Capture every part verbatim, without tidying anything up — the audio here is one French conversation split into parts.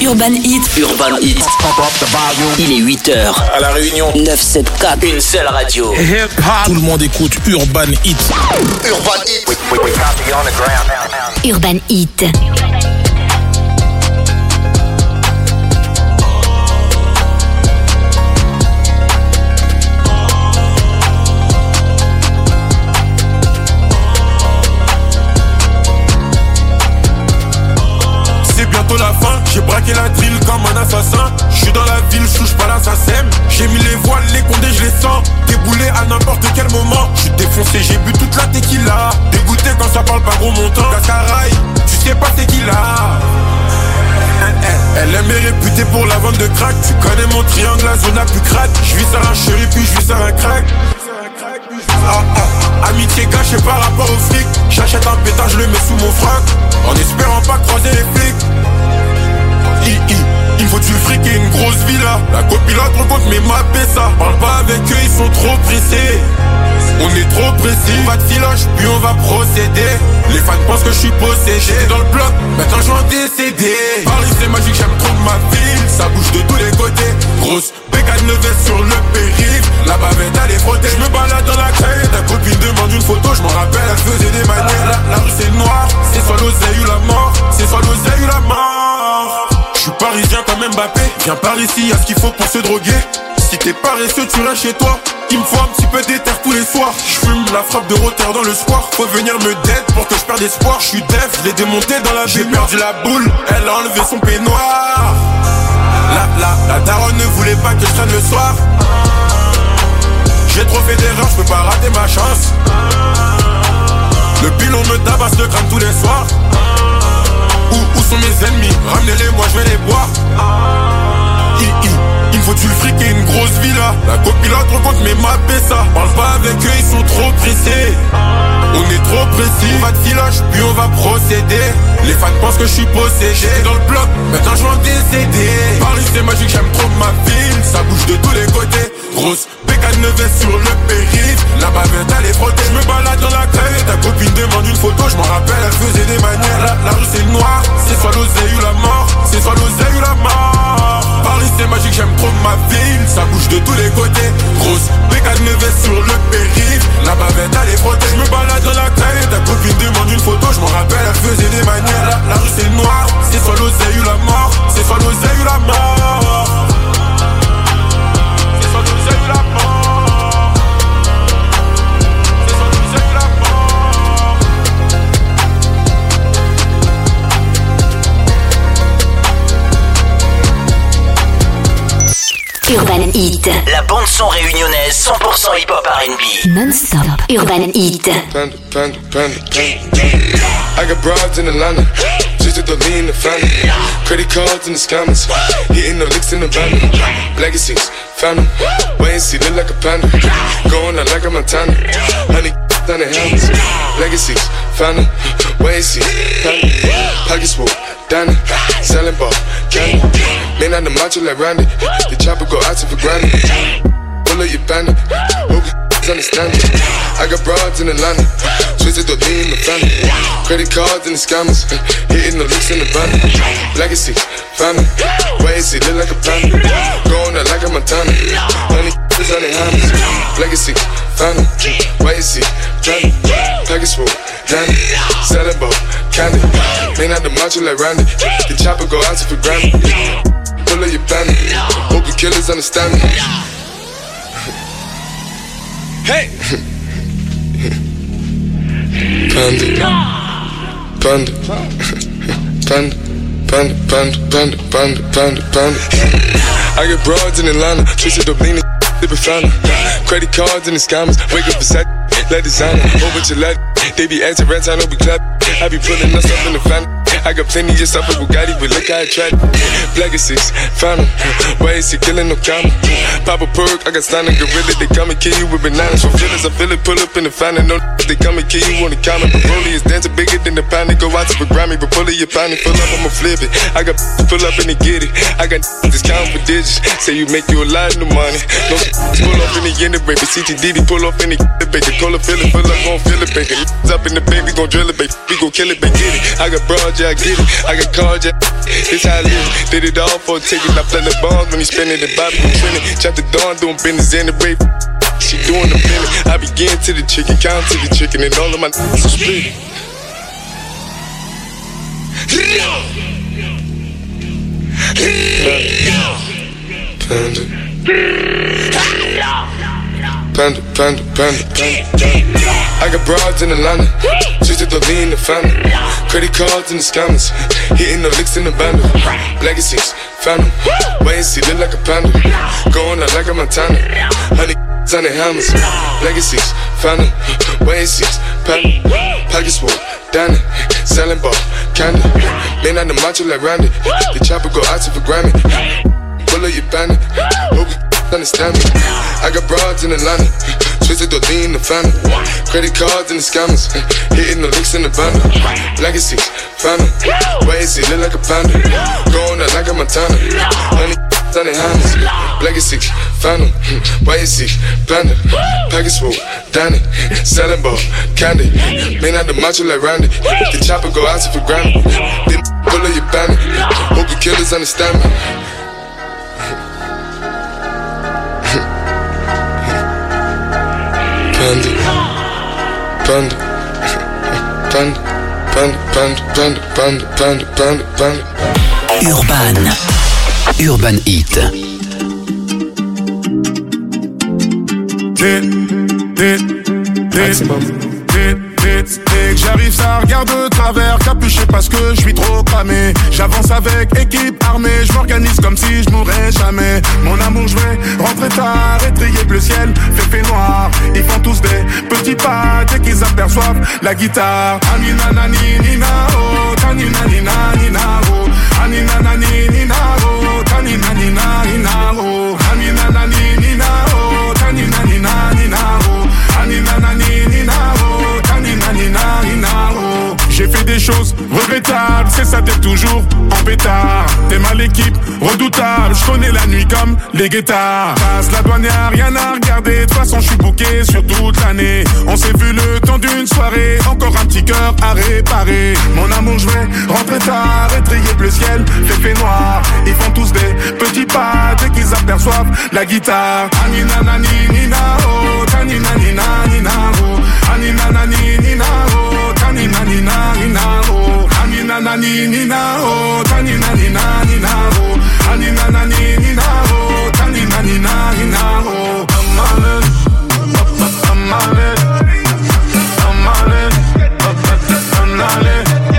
Urban Hit. Urban Hit. Il est huit heures. À La Réunion. neuf cent soixante-quatre. Une seule radio. Tout le monde écoute Urban Hit. Urban Hit. Urban Hit. Bientôt la fin, j'ai braqué la drill comme un assassin. J'suis dans la ville, j'touche pas l'assassin. J'ai mis les voiles, les condés, je les sens. Déboulé à n'importe quel moment. J'suis défoncé, j'ai bu toute la tequila. Dégoûté quand ça parle pas gros montant. Cascaraï, tu sais pas c'est qui là. Elle aime est réputée pour la vente de crack. Tu connais mon triangle, la zone la plus crade. J'vis sur un chéri puis j'vis sur un crack. Ah, ah, amitié cachée par rapport au fric. J'achète un pétard, je le mets sous mon frac. En espérant pas croiser les flics. I, I, il faut du fric et une grosse villa. La copilote rencontre mes mappés ça. Parle pas avec eux, ils sont trop pressés. On est trop précis. On va de filoche, puis on va procéder. Les fans pensent que je suis possédé. Dans le bloc, maintenant je vais en décéder. Paris c'est magique, j'aime trop ma ville. Ça bouge de tous les côtés. Grosse bécane de veste sur le périph'. La bavette elle est frottée. Je me balade dans la caille. Ta copine demande une photo, je m'en rappelle, elle faisait des manières. La, la rue c'est noir, c'est soit l'oseille ou la mort. C'est soit l'oseille ou la mort. Je suis parisien comme Mbappé. Viens par ici, y'a ce qu'il faut pour se droguer. Si t'es paresseux, tu restes chez toi. Il me faut un petit peu d'éther tous les soirs. J'fume la frappe de Rotter dans le square. Faut venir me dead pour que je perde espoir. J'suis def, je l'ai démonté dans la J'ai perdu la boule, elle a enlevé son peignoir. La, la, la daronne ne voulait pas que je traîne le soir. J'ai trop fait d'erreurs, j'peux pas rater ma chance. Le pilon me tabasse le crâne tous les soirs. Où, où sont mes ennemis? Ramenez-les, moi je vais les boire. I, I, il me faut du fric et une grosse villa. La copilote rencontre mes mappés ça. Parle pas avec eux, ils sont trop pressés. On est trop précis. On va de filoche, puis on va procéder. Les fans pensent que je suis possédé. Dans le bloc, maintenant je vais en décéder. Paris c'est magique, j'aime trop ma ville. Ça bouge de tous les côtés. Grosse bécane de veste sur le périph'. La bavette elle est frottée. Je me balade dans la caille. Ta copine demande une photo, je m'en rappelle, elle faisait des manières. La, la rue c'est noir, c'est soit l'oseille ou la mort. C'est soit l'oseille ou la mort. Paris c'est magique, j'aime trop ma ville. Ça bouge de tous les côtés. Grosse bécane de veste sur le périph'. La bavette elle est frottée. Je me balade dans la caille. Ta copine demande une photo, je m'en rappelle, elle faisait des manières. La, la rue c'est noir, c'est soit l'oseille ou la mort. C'est soit l'oseille ou la mort. C'est soit l'oseille ou la mort. C'est soit l'oseille ou la mort. Urban Hit. La bande son réunionnaise cent pour cent hip-hop R and B. Non-stop. Urban Hit. Panda, panda, panda, panda. I got broads in Atlanta, just to lean the family. Credit cards in the scammers, hitting the licks in the van. Legacies, family, wait and see, look like a panda. Going out like a Montana, honey down the helmets. Legacies, family, wait and see, family. Pockets full, Danny, selling ball, candy. Man on the macho like Randy, the chopper go out to for granted. Pull up your bandit, okay. Understand it. I got broads in Atlanta, twisted the lean in the family. Credit cards and the scammers, hitting the licks in the van. Legacy, family, wait and see, look like a panda. Going out like a Montana, honey is on the hammers. Legacy, family, wait and see, family. Package full, Danny, selling ball, candy. Man out the macho like Randy, the chopper go out to for granted. Pull up your bandit, hope the killers understand me. Hey! Panda, panda, panda, panda, panda, panda, panda, panda, panda. I get broads in Atlanta, twisted up leaning, sipping fountain. Credit cards and the scammers, wake up beside, let designer, over to let. They be acting rats, I know we clap. I be pulling us up in the family. I got plenty of stuff with Bugatti, but look how I tried. Legacies, found 'em. Why is he killing no comma? Pop a perk, I got stunning gorilla. They come and kill you with bananas. For feelings, I feel it, pull up in the fountain. No, they come and kill you on the counter. But Broly is dancing bigger than the pound. They go out to the Grammy, but pull it, you pound it. Pull up, I'ma flip it. I got pull up and they get it. I got discount for digits. Say you make you a lot of money. No, pull up in the end of baby. C T D D, pull up in the bacon. Call it, feel it, pull up, gon' feel it, bacon. Up in the baby, gon' drill it, baby. We gon' kill it, baby, get it. I got broad, yeah. I get it. I got cards, yeah. This how I live. Did it all for a ticket. I play the bombs when he spinning the Bobby and trending. Chop the dawn, doing business in the rape. She doing the minute. I begin to the chicken, count to the chicken, and all of my n***s are split. Panda. Panda, panda, panda, panda. I got broads in Atlanta, just to lean the family. Credit cards in the scammers, hitting the licks in the bundle. Legacies, found them, wait and see, look like a panda. Going out like a Montana, honey on the hammers. Legacies, found them, wait and see, panda. Pockets full, down it, selling ball, candy. Man on the macho like Randy, the chopper go out to for Grammy. Pull up your bandit, hope you understand me. I got broads in Atlanta, twisted to lean the family. Credit cards and the scammers, hitting the licks in the bundle. Legacies, found them, wait and see, look like a panda. Going out like a Montana, honey on the hammers. Legacies, found them, wait and see, panda. Package full, Danny, selling ball, candy. Man out the macho like Randy, the chopper go out to for Grammy. Then pull up your bandit, hope you killers understand me. Panda, panda, panda, panda, panda, panda, panda, panda, panda. Urban, Urban Heat. Dès, dès, dès, dès, dès, dès que j'arrive, ça regarde de travers, capuché parce que je suis trop cramé. J'avance avec équipe armée, je m'organise comme si je mourrais jamais. Mon amour, je vais rentrer tard, étrier le ciel, fait fait noir. Ils font tous des petits pas dès qu'ils aperçoivent la guitare. Anina nani nina oh, tanina nina nina oh, anina nani nina oh, tanina nina nina oh, anina nani nina oh, tanina nina nina oh, anina nani nina oh, tanina nina nina oh. J'ai fait des choses regrettables, c'est ça t'es toujours en pétard. T'es mal l'équipe, redoutable, je connais la nuit comme les guettards. Passe la douane, y'a rien à regarder, de toute façon je suis booké sur toute l'année. On s'est vu le temps d'une soirée, encore un petit cœur à réparer. Mon amour, je vais rentrer tard, étrier le ciel, fait fait noir. Ils font tous des petits pas dès qu'ils aperçoivent la guitare. Anina nani nina oh, tanina nina nina oh, anina nani nina oh, tanina nina nina oh, anina nani nina oh, tanina nina nina oh, anina nani nina oh, tanina nina nina oh. Amale, amale, amale, amale,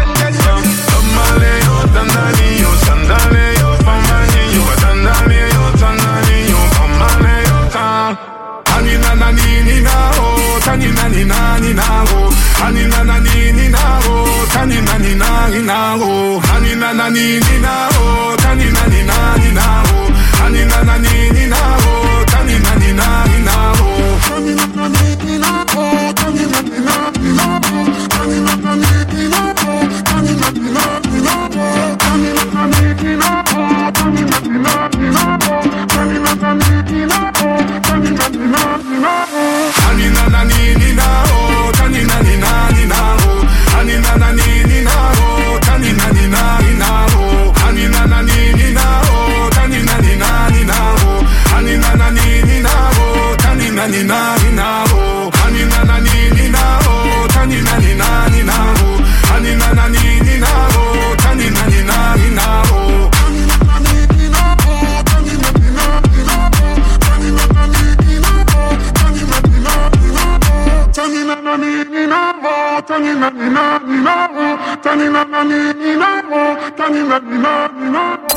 amale, yo dandali, yo sandale, yo pamani, yo dandali, yo sandali, yo pamale, yo tan. Anina nani nina oh, tanina nina nina oh, anina nani nina oh, tanina nina nina oh, anina nani nina oh, tanina nina nina oh, anina nani nina oh, tanina nina nina oh, tanina nani nina oh, tanina nina nina oh, tanina nani nina oh, tanina nina nina oh, tanina nani nina oh, tanina nina nina oh, tanina nani nina oh, tanina nina nina oh, anina nani nina oh, tanina nina nina oh, anina nani nina oh, tanina nina nina oh, anina nani nina oh, tanina nina nina oh, anina nani nina oh, tanina nina nina oh, anina nani nina oh, tanina nina nina oh, anina nani nina oh, tanina nina nina oh, anina nani nina oh, tanina nina nina oh, tanina nani nina oh, tanina nina nina oh, tanina nani nina oh, tanina nina nina oh, tanina nani nina oh, tanina nina nina oh.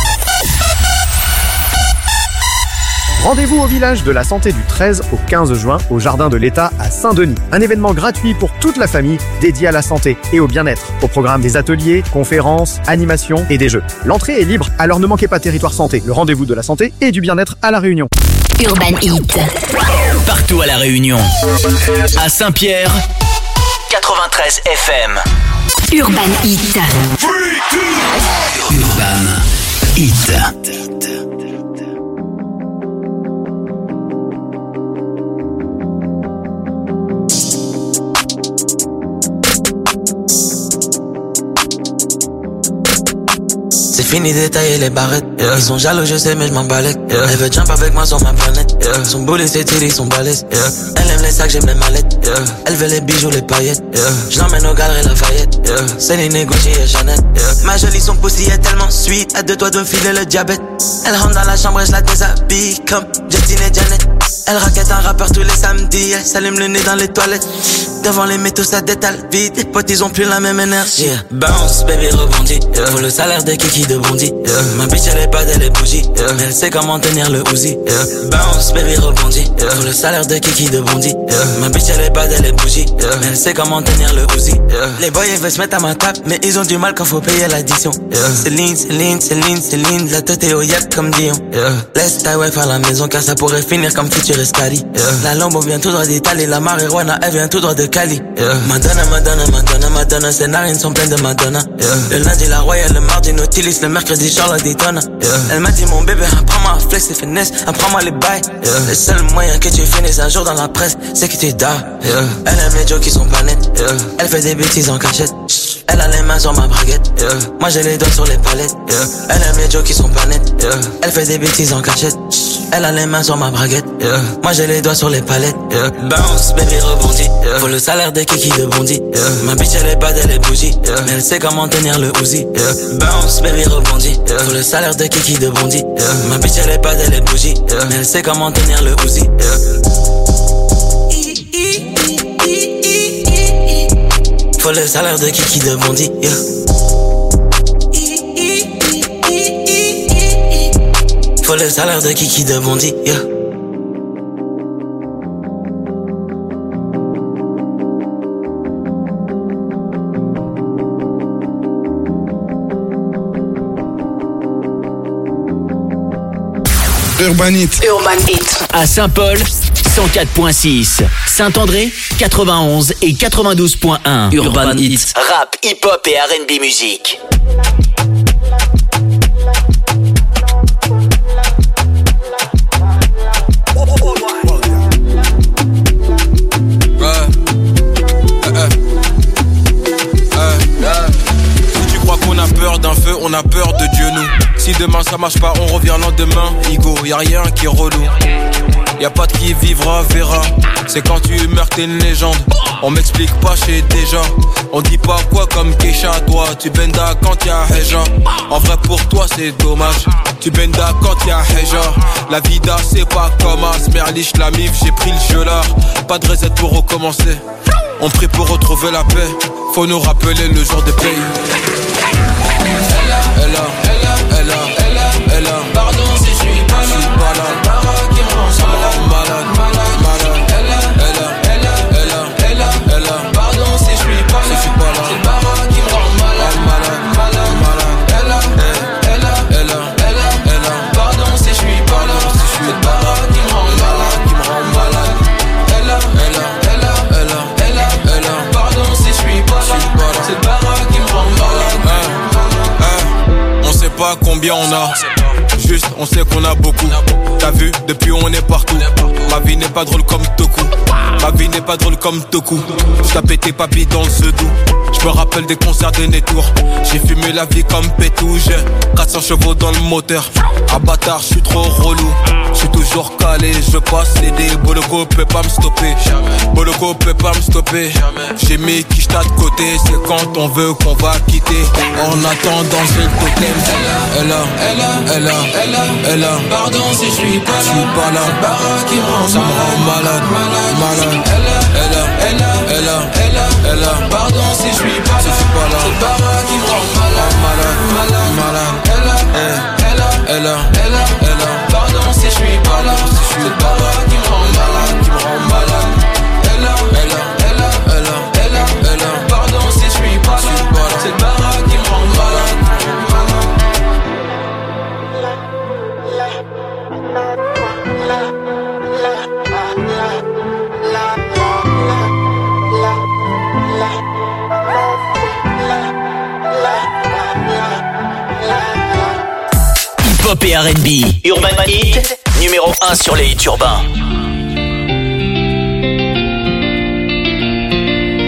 Rendez-vous au village de la Santé du treize au quinze juin au Jardin de l'État à Saint-Denis. Un événement gratuit pour toute la famille dédié à la santé et au bien-être. Au programme des ateliers, conférences, animations et des jeux. L'entrée est libre, alors ne manquez pas Territoire Santé, le rendez-vous de la santé et du bien-être à La Réunion. Urban Heat. Partout à La Réunion. À Saint-Pierre, quatre-vingt-treize F M. Urban Heat. Urban Heat. C'est fini d'étailler les barrettes, yeah. Ils sont jaloux, je sais, mais je m'en balèque, yeah. Elle veut jump avec moi sur ma planète, yeah. Son boulet, c'est tiré, son balèze, yeah. Elle aime les sacs, j'aime les mallettes, yeah. Elle veut les bijoux, les paillettes, yeah. Je l'emmène au galeries Lafayette, yeah. Céline, Gucci et Chanel, yeah. Ma jolie, son pussy est tellement sweet, à deux doigts de me filer le diabète. Elle rentre dans la chambre et je la déshabille comme Justine et Janet. Elle raquette un rappeur tous les samedis, elle s'allume le nez dans les toilettes. Devant les métaux ça détale vite, les potes ils ont plus la même énergie, yeah. Bounce baby rebondit, yeah. Pour le salaire de Kiki de Bondy, yeah. Ma bitch elle est pas elle est bougie, yeah. Mais elle sait comment tenir le Uzi, yeah. Bounce baby rebondit, yeah. Pour le salaire de Kiki de Bondy, yeah. Ma bitch elle est pas elle est bougie, yeah. Mais elle sait comment tenir le Uzi, yeah. Les boys ils veulent se mettre à ma table, mais ils ont du mal quand faut payer l'addition, yeah. Céline, Céline, Céline, Céline, la tête est au yep comme Dion, yeah. Laisse ta wife à la maison car ça pourrait finir comme Futurist Cali, yeah. La Lambo vient tout droit d'Italie, la marijuana elle vient tout droit de Cali, yeah. Madonna, Madonna, Madonna, Madonna, ses narines sont pleines de Madonna, yeah. Le lundi la Royale, le mardi Nautilus, le mercredi Charlotte Daytona, yeah. Elle m'a dit mon bébé, apprends-moi à flex et finesse, apprends-moi les bails, yeah. Le seul moyen que tu finisses un jour dans la presse, c'est que tu dors, yeah. Elle aime les jokes qui sont pas nets, yeah. Elle fait des bêtises en cachette, elle a les mains sur ma braguette, yeah. Moi j'ai les doigts sur les palettes, yeah. Elle aime les jokes qui sont pas nets, yeah. Elle fait des bêtises en cachette, elle a les mains sur ma braguette, yeah. Moi j'ai les doigts sur les palettes, yeah. Bounce, baby rebondit, yeah. Pour le salaire de Kiki de Bondy, yeah. Ma bitch elle est bad, elle est bougie, yeah. Mais elle sait comment tenir le Uzi, yeah. Bounce, baby rebondit, yeah. Pour le salaire de Kiki de Bondy, yeah. Ma bitch elle est bad, elle est bougie, yeah. Mais elle sait comment tenir le Uzi, yeah. Faut le salaire de Kiki de Bondy, yeah. Faut le salaire de Kiki de Bondy, yeah. Urban Hit. Urban Hit. À Saint-Paul, cent quatre virgule six. Saint-André, quatre-vingt-onze et quatre-vingt-douze virgule un. Urban Hit. Rap, hip-hop et R and B musique. D'un feu, on a peur de Dieu nous. Si demain ça marche pas, on revient le lendemain. Igo, y'a rien qui est relou. Y'a pas de qui vivra, verra. C'est quand tu meurs que t'es une légende. On m'explique pas, j'sais déjà. On dit pas quoi comme Keisha. Toi, tu benda quand y'a Heja. En vrai pour toi c'est dommage. Tu benda quand y'a Heja. La vida c'est pas comme As. Merlich, la mif, j'ai pris le jeu là. Pas de reset pour recommencer. On prie pour retrouver la paix. Faut nous rappeler le jour des pays. Elle a, elle a, elle a, elle a, elle a, elle a. Pardon si je suis pas là, je suis pas là. Le baroque qui me rend malade, malade, malade. Elle a, elle a, elle a, elle a, elle a, elle a. Pardon si je suis pas là, je suis pas là. C'est le baroque qui me rend malade, malade, malade, malade. Elle a, elle a, elle a, elle a, elle a. Pardon si je suis pas là, c'est le baroque qui me rend malade, qui me rend malade. Elle a, elle a, elle a, elle a, elle a, elle a. Pardon si je suis pas là, c'est le baroque qui me rend malade. On sait pas combien on a, juste on sait qu'on a beaucoup. T'as vu, depuis on est partout. Ma vie n'est pas drôle comme Toku. Ma vie n'est pas drôle comme Toku. J't'ai pété papy dans le Zedou. Je me rappelle des concerts des Nétours. J'ai fumé la vie comme Pétou. J'ai quatre cents chevaux dans le moteur. Ah bâtard, j'suis trop relou. J'suis toujours calé, je passe les dés. Boloko peut pas me stopper. Boloko peut pas me stopper. J'ai mis Kishta de côté. C'est quand on veut qu'on va quitter. En attendant j'ai le totem. Elle a, elle a, elle a, elle a, elle a. Pardon si je suis pas là, je suis pas là. Barra qui me rend, ça me rend malade, malade, malade. Elle a, elle a, elle a, elle a, elle a, elle a. Pardon si je suis pas là, je suis pas là. C'est Barra qui me rend malade, malade, malade, malade. Elle a, elle a, elle a, elle a, elle a. Pardon si je suis pas là, c'est Barra qui me rend malade, qui me rend malade. Elle a, elle a, elle a, elle a, elle a, elle a. Pardon si je suis pas là, c'est Barra qui me rend malade. Hip-hop et R and B. Urban Hit, numéro un sur les hits urbains.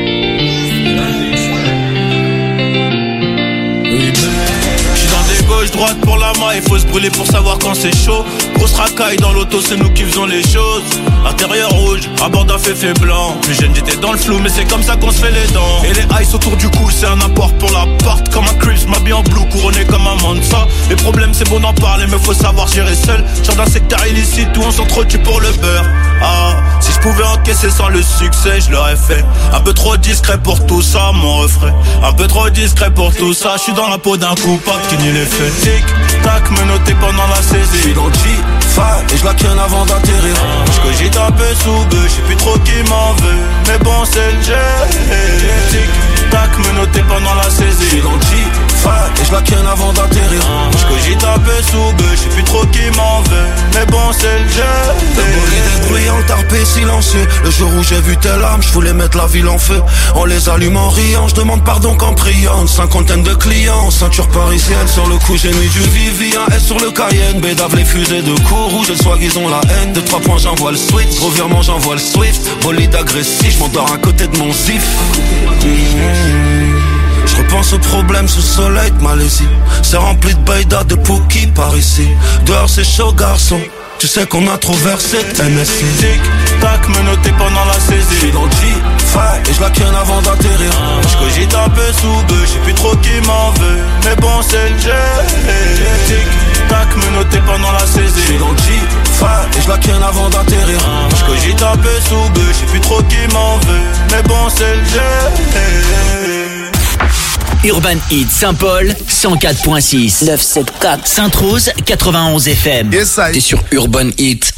J'suis dans des gauches droite pour la main, il faut se brûler pour savoir quand c'est chaud. Grosse racaille dans l'auto, c'est nous qui faisons les choses. Intérieur rouge, à bord d'un féfé blanc. Plus jeune j'étais dans le flou, mais c'est comme ça qu'on se fait les dents. Et les ice autour du cou, c'est un apport pour la porte. Comme un Crips, m'habille en blue, couronné comme un Mansa. Les problèmes c'est bon d'en parler, mais faut savoir gérer seul. Genre d'un secteur illicite où on s'entretue pour le beurre. Ah, si je pouvais encaisser sans le succès, je l'aurais fait. Un peu trop discret pour tout ça, mon refrain. Un peu trop discret pour tout ça. Je suis dans la peau d'un coupable qui nie les faits. Tic, tac, menotté pendant la saisie. Je suis dans le G-Fa et je la ken avant d'atterrir. Je cogite un peu sous bœuf, je sais plus trop qui m'en veut. Mais bon, c'est le jeu. Tic, tac, menotté pendant la saisie. Je suis dans le G-Fa et je la ken avant d'atterrir. Je cogite un peu sous bœuf, je sais plus trop qui m'en veut. Mais bon, c'est le jeu. Le bolide bruyant, tarpé, silencieux. Le jour où j'ai vu telle âme, je voulais mettre la ville en feu. On les allume en riant, je demande pardon qu'en priant. Une cinquantaine de clients, ceinture parisienne. Sur le coup j'ai mis du Vivi, un S sur le Cayenne. Bédave les fusées de cours rouge, le soir ils ont la haine. De trois points j'envoie le switch, revirement j'envoie le Swift. Bolide agressif, je m'endors à côté de mon zif. mmh. Je repense aux problèmes sous soleil de Malaisie. C'est rempli de baïda, de Pookie par ici. Dehors c'est chaud garçon, tu sais qu'on a trop versé de N S C. Tic, tac, menotté pendant la saisie. J'suis dans le G-Fa et j'la ken avant d'atterrir. J'cogite un peu sous bœuf, j'sais plus trop qui m'en veut. Mais bon, c'est le jeu. Tic, tac, menotté pendant la saisie. J'suis dans le G-Fa et j'la ken avant d'atterrir. J'cogite un peu sous bœuf, j'sais plus trop qui m'en veut. Mais bon, c'est le jeu. Urban Hit Saint-Paul, cent quatre point six. neuf cent soixante-quatre. Sainte-Rose, quatre-vingt-onze F M. Yes, I. T'es sur Urban Hit.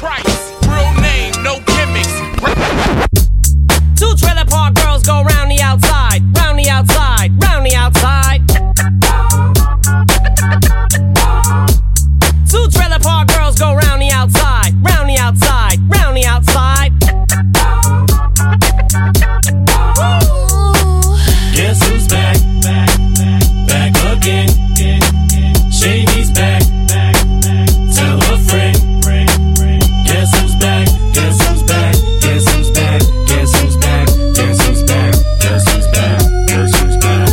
Two trailer park girls go round the outside, round the outside, round the outside. Two trailer park girls go round the outside, round the outside, round the outside. Guess who's back? Back, back, back again. Shady's back. Tell a friend. Guess who's back? Guess who's back? Guess who's back? Guess who's back? Guess who's back? Guess who's back? Guess who's back?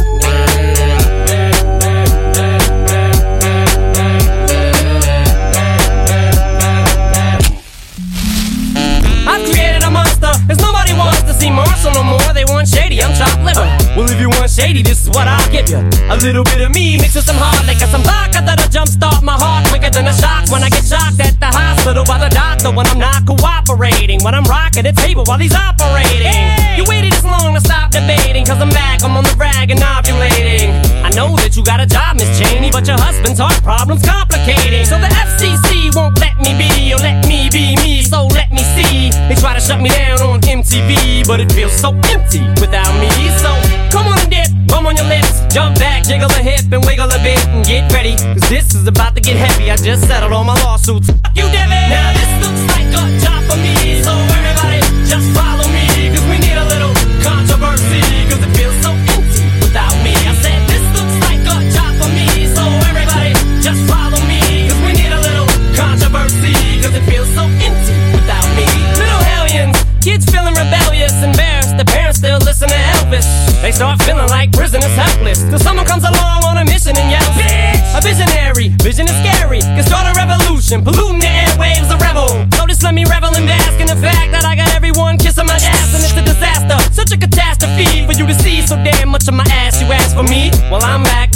I've created a monster, cause nobody wants to see Marshall no more. They want Shady, I'm chopped liver. Well, if you want Shady, this is what I'll give you. A little bit of me mixed with some hard liquor, some vodka that'll jumpstart my heart quicker than a shock when I get shocked at the hospital by the doctor when I'm not cooperating. When I'm rocking the table while he's operating. Hey! You waited this long to stop debating, cause I'm back, I'm on the rag and ovulating. I know that you got a job, Miss Cheney, but your husband's heart problem's complicating. So the F C C won't let me be, or let me be me, so let me see. They try to shut me down on M T V, but it feels so empty without me. So come on and dip, bum on your lips, jump back, jiggle a hip and wiggle a bit and get ready, cause this is about to get heavy. I just settled all my lawsuits. Fuck you, Devin. Now this looks like a job for me, so everybody just follow me, cause we need a little controversy, cause it feels so empty without me. I said this looks like a job for me, so everybody just follow me, cause we need a little controversy, cause it feels so empty without me. Little hellions, kids feeling rebellious, embarrassed, the parents still listen to Elvis. They start feeling like prisoners helpless, till someone comes along on a mission and yells, bitch! A visionary, vision is scary, can start a revolution, polluting the airwaves, a rebel. So just let me revel and bask in the fact that I got everyone kissing my ass, and it's a disaster, such a catastrophe for you to see so damn much of my ass. You ask for me, well I'm back.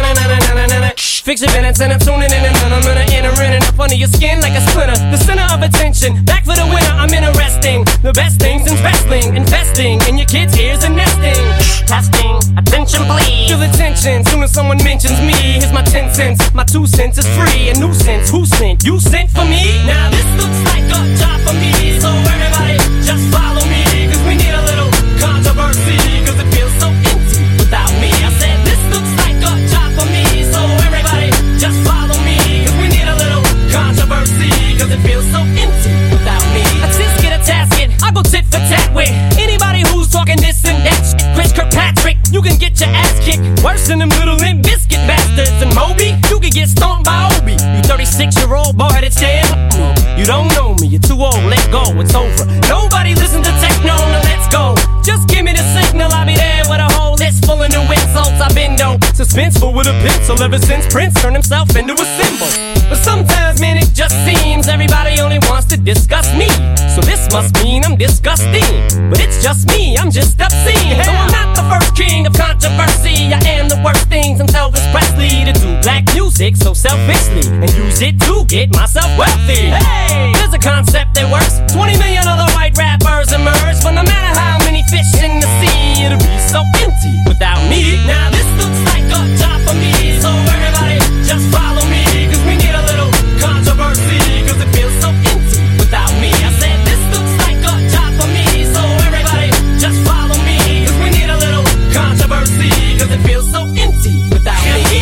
Fix your minutes and I'm tuning in and I'm gonna enter in and up under your skin like a splinter. The center of attention, back for the winner, I'm interesting. The best things in wrestling, investing in your kids' ears and nesting. Testing, attention please. Feel the tension, soon as someone mentions me. Here's my ten cents, my two cents is free. A nuisance, who sent? You sent for me? Now this looks like a job for me, so everybody just follow me, cause we need a little controversy, cause it feels so empty without me. I said this looks like a job for me, so everybody just follow me, cause we need a little controversy, cause it feels so empty without me. I just get a tasket, I go tit for tat with anybody who's talking this and that shit. Chris Kirkpatrick, you can get your ass kicked worse than them little Limp Bizkit bastards. And Moby, you can get stomped by Obi. You thirty-six year old boy that's dead. You don't know me, you're too old, let go, it's over. Nobody listen to techno, now let's go. Just give me the signal, I'll be there with a whole list full of new insults. I've been dope since suspenseful with a pencil ever since Prince turned himself into a symbol. But sometimes, man, it just seems everybody only wants to discuss me. So this must mean I'm disgusting. But it's just me, I'm just obscene. Though I'm not the first king of controversy, I am the worst thing since Elvis Presley to do black music so selfishly and use it to get myself wealthy. Hey, there's a concept that works. twenty million other white rappers emerge, but no matter how many fish in the sea, it'll be so empty without me. Now this looks like a job for me, so everybody just follow me, cause we need a little controversy, cause it feels so empty without me. I said this looks like a job for me, so everybody just follow me, cause we need a little controversy, cause it feels so empty without me.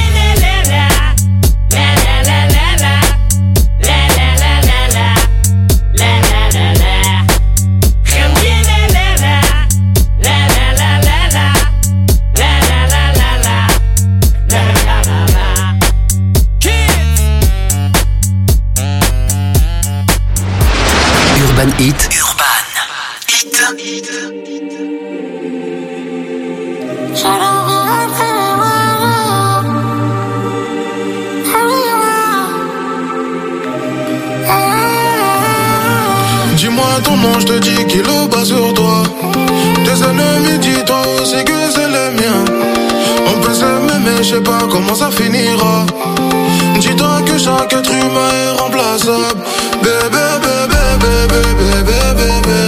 Urban Hit. Urban Hit. Dis-moi ton nom, je te dis qu'il est bas sur toi. Tes ennemis, dis-toi aussi que c'est les miens. On peut s'aimer mais je sais pas comment ça finira. Dis-toi que chaque être humain est remplaçable. Bébé, bébé, bébé, bébé, bébé.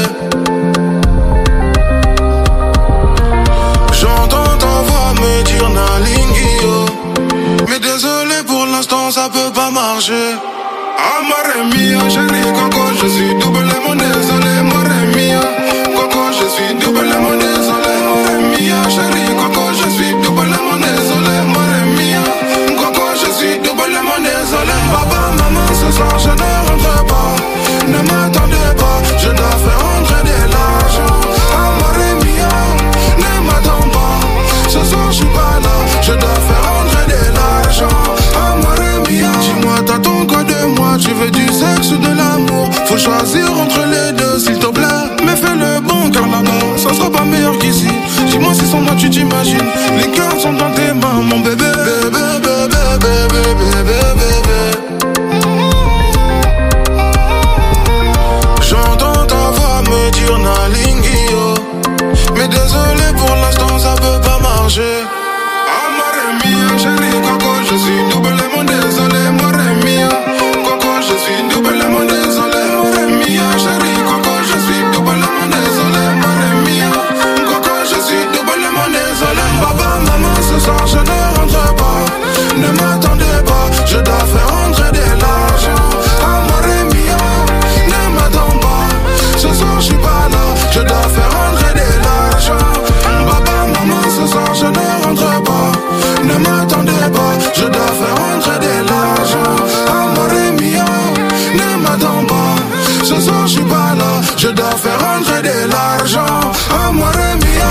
J'entends ta voix me dire Nalingio. Mais désolé pour l'instant ça peut pas marcher. Amare mia, chérie Coco, je suis doublement désolé. Amare mia, Coco, je suis doublement désolé. Amare mia, chérie Coco, je suis doublement désolé. Amare mia, Coco, je suis doublement désolé. Papa, maman, ce soir je ne rentre pas. Ne m'attendez pas, je dois faire rentrer de l'argent. Amare mia, ne m'attends pas. Ce soir je suis pas là, je dois faire rentrer de l'argent. Amare mia, dis-moi t'attends quoi de moi? Tu veux du sexe ou de l'amour? Faut choisir entre les deux s'il te plaît. Mais fais le bon car là-bas ça sera pas meilleur qu'ici. Dis-moi si sans moi tu t'imagines. Les cœurs sont dans tes mains mon bébé. Bébé, bébé, bébé, bébé, bébé. J'entends ta voix me dire Nalingio. Mais désolé pour l'instant ça peut pas marcher. Amare mia, chérie Coco, je suis doublement désolé. Amare mia, Coco, je suis doublement désolé. Amare mia, chérie Coco, je suis doublement désolé. Amare mia, Coco, je suis doublement désolé. Papa, maman, ce soir je ne rentre pas. Ne m'attendez pas, je dois faire rentrer de l'argent. Amare mia, ne m'attends pas. Ce soir je suis pas là, je dois faire rentrer de l'argent. Papa, maman, ce soir je ne rentre pas. Ne m'attendez pas, je dois faire rentrer de l'argent. Amare mia, ne m'attends pas. Ce soir je suis pas là, je dois faire rentrer de l'argent. Amare mia.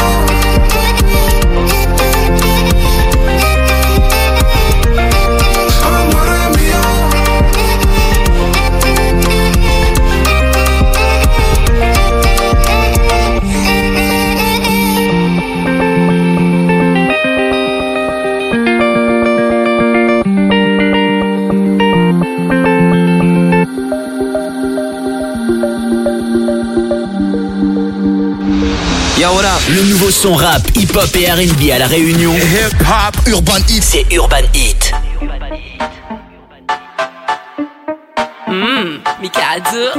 Yo, what up? Le nouveau son rap, hip-hop et R and B à La Réunion. Hip-hop, Urban Hit. C'est Urban Hit. Mmm, Mikado.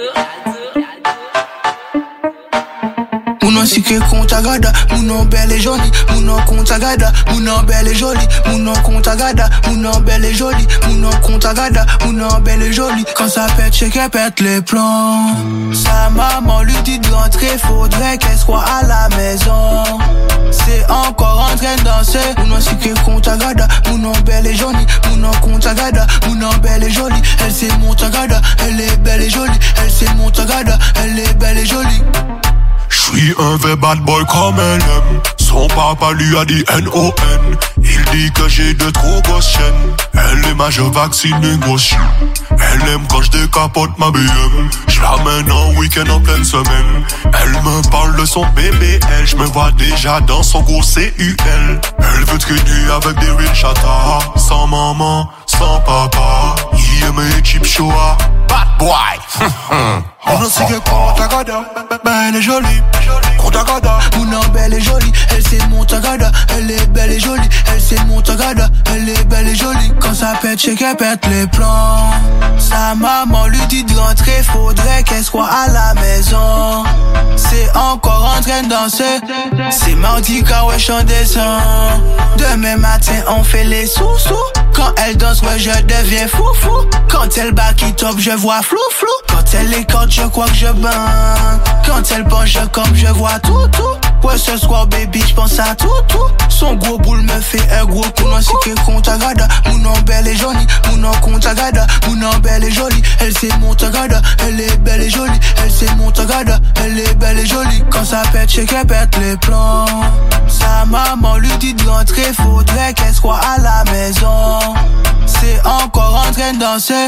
Mounon si que conta gada, mounon belle et jolie, mounon conta gada, mounon belle et jolie, mounon conta gada, mounon belle et jolie, mounon conta gada, mounon belle et jolie. Quand ça pète, c'est qu'elle pète les plombs. Sa maman lui dit de rentrer, faudrait qu'elle soit à la maison. C'est encore en train de danser. Mounon si que conta gada, mounon belle et jolie, mounon conta gada, mounon belle et jolie. Elle c'est mon tagada, elle est belle et jolie, elle c'est mon tagada, elle est belle et jolie. J'suis un vrai bad boy comme elle aime. Son papa lui a dit N O N. Il dit que j'ai de trop grosses chaînes. Elle Elle est majeure vaccinée, gros chien. Elle aime quand je décapote ma B M. Je l'amène en week-end en pleine semaine. Elle me parle de son bébé, elle. Je me vois déjà dans son gros C U L. Elle veut traîner avec des real chata. Sans maman, sans papa. Il aime les chips showa. Bad boy. On ne sait que Kontagada, elle est jolie. Kontagada, mon belle et jolie. Elle c'est mon tagada, elle est belle et jolie. Elle c'est mon tagada, elle est belle et jolie. Quand ça pète, c'est qu'elle pète les plans. Sa maman lui dit de rentrer, faudrait qu'elle soit à la maison. C'est encore en train de danser. C'est mardi car ouais j'en descends. Demain matin on fait les sous-sous. Quand elle danse ouais je deviens fou fou. Quand elle back it up je vois flou flou. Quand elle écoute je crois que je bande. Quand elle penche je comme je vois tout tout. Ouais ce soir baby je pense à tout tout. Son gros boule me fait un gros coup. Non c'est que Kontagada, mon nom belle et jolie. Mon nom Kontagada, mon nom belle et jolie. Elle c'est mon tagada, elle est belle et jolie. Elle c'est mon tagada, elle est belle et jolie. Quand ça pète c'est qu'elle pète les plans. Sa maman lui dit de rentrer, faudrait qu'elle soit à la maison. C'est encore en train de danser.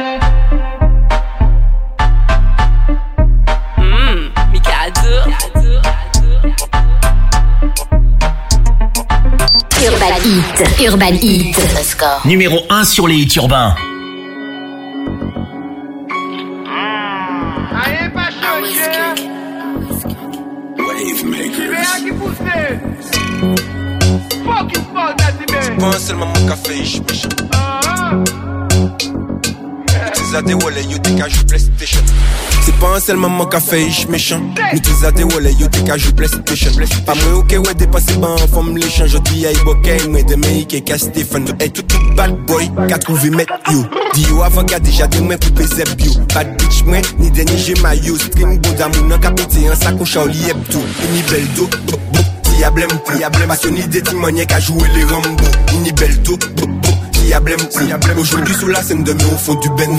Mmm, Mikado. Urban Hit, Urban Hit. Let's go. Numéro un sur les hits urbains. C'est pas seulement mon café, je méchant. Utilisate wallet, yo t'es qu'à jouer PlayStation. C'est pas seulement mon café, je méchant. Utilisate wallet, yo t'es qu'à jouer PlayStation. Pas moi, ok, ouais, dépassé par un forme l'échange. Je dis, aïe, bokeh, moi, de meïk et qu'à Stephen. Hey, tout tout bad boy, qu'a trouvé met yo. Dis yo avant qu'a déjà de moi coupé zeb yo. Bad bitch, moi, ni dernier j'ai maillot. String, boda, moun, qu'a pété un sac au chauli, yep tout. Ni belle do, bo, bo. Si blême, si blême, passionné des timoniers qu'à jouer les Rambo. Ni belle do, bo, bo. Si blême, si blême. Aujourd'hui sur la scène de nous au fond du bendo.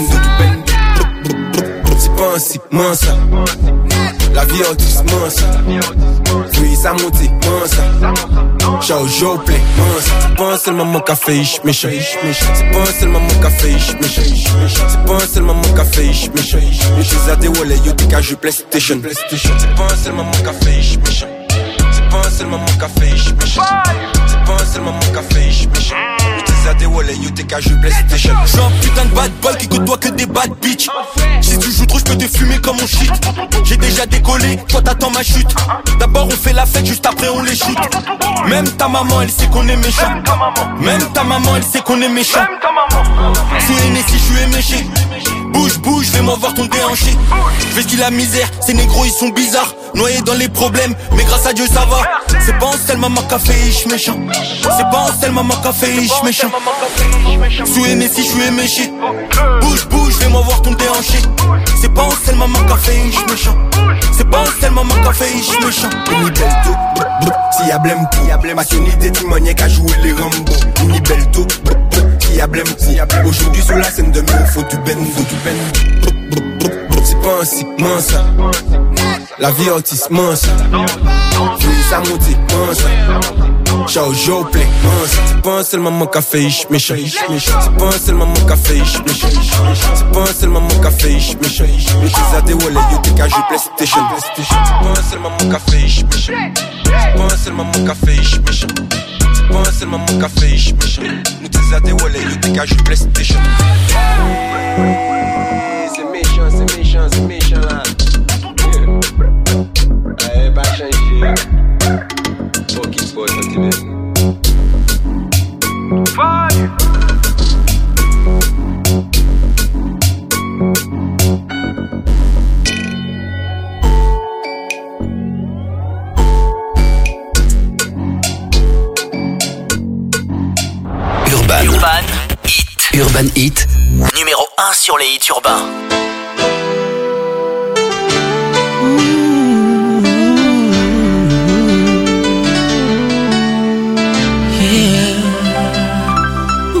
C'est pas ainsi, mince. La vie autiste, mince. Oui, ça monte, mince. Ciao, jo, play, mince. C'est pas seulement mon café, je méchant. C'est pas seulement mon café, je méchant. C'est pas seulement mon café, je méchant. Je suis à des wallets, yo, t'es qu'à jouer PlayStation. C'est pas seulement mon café, je méchant. C'est pas seulement mon café, je méchant. C'est pas seulement mon café, je méchant. À des wallets, yo t'es qu'à jouer PlayStation. J'suis un putain de bad boy qui côtoie que des bad bitch. Si tu joues trop, j'peux te fumer comme mon shit. J'ai déjà décollé, toi t'attends ma chute. D'abord on fait la fête, juste après on les shoot. Même ta maman elle sait qu'on est méchant. Même ta maman elle sait qu'on est méchant. C'est aîné si j'suis éméché. Bouge, bouge, fais-moi voir ton déhanché. J'vais qu'il la misère, ces négros ils sont bizarres. Noyés dans les problèmes, mais grâce à Dieu ça va. C'est pas en sel maman café, ich méchant. C'est pas en sel maman café, ich méchant. Sous aimé si j'suis éméché. Bouge, bouge, fais-moi voir ton déhanché. C'est pas en sel maman café, ich méchant. C'est pas en sel maman café, ich méchant. Ni belle do, si y'a blême, si y'a blême. Passionné des timoniers qu'à jouer les Rambo. Ni belle do, si y'a blême, si y'a blême. Aujourd'hui sur la scène de nous, faut du ben, faut du ben. C'est pas ainsi, mince. La vie autiste, mince. Oui, ça monte, mince. Ciao, jo, play, mince. C'est pas seulement mon café, je méchant. C'est pas seulement mon café, je méchant. C'est pas seulement mon café, je méchant. Je suis à des wallets, yo t'es qu'à jouer PlayStation. C'est pas seulement mon café, je méchant. C'est pas seulement mon café, je méchant. C'est pas seulement mon café, je méchant. Nous t'es à des wallets, yo t'es qu'à jouer PlayStation. C'est méchant, c'est méchant, c'est méchant là. Allez, pas changer. Faut qu'il se pose un petit peu. Urban. Urban Hit. Urban Hit. Numéro un sur les hits urbains.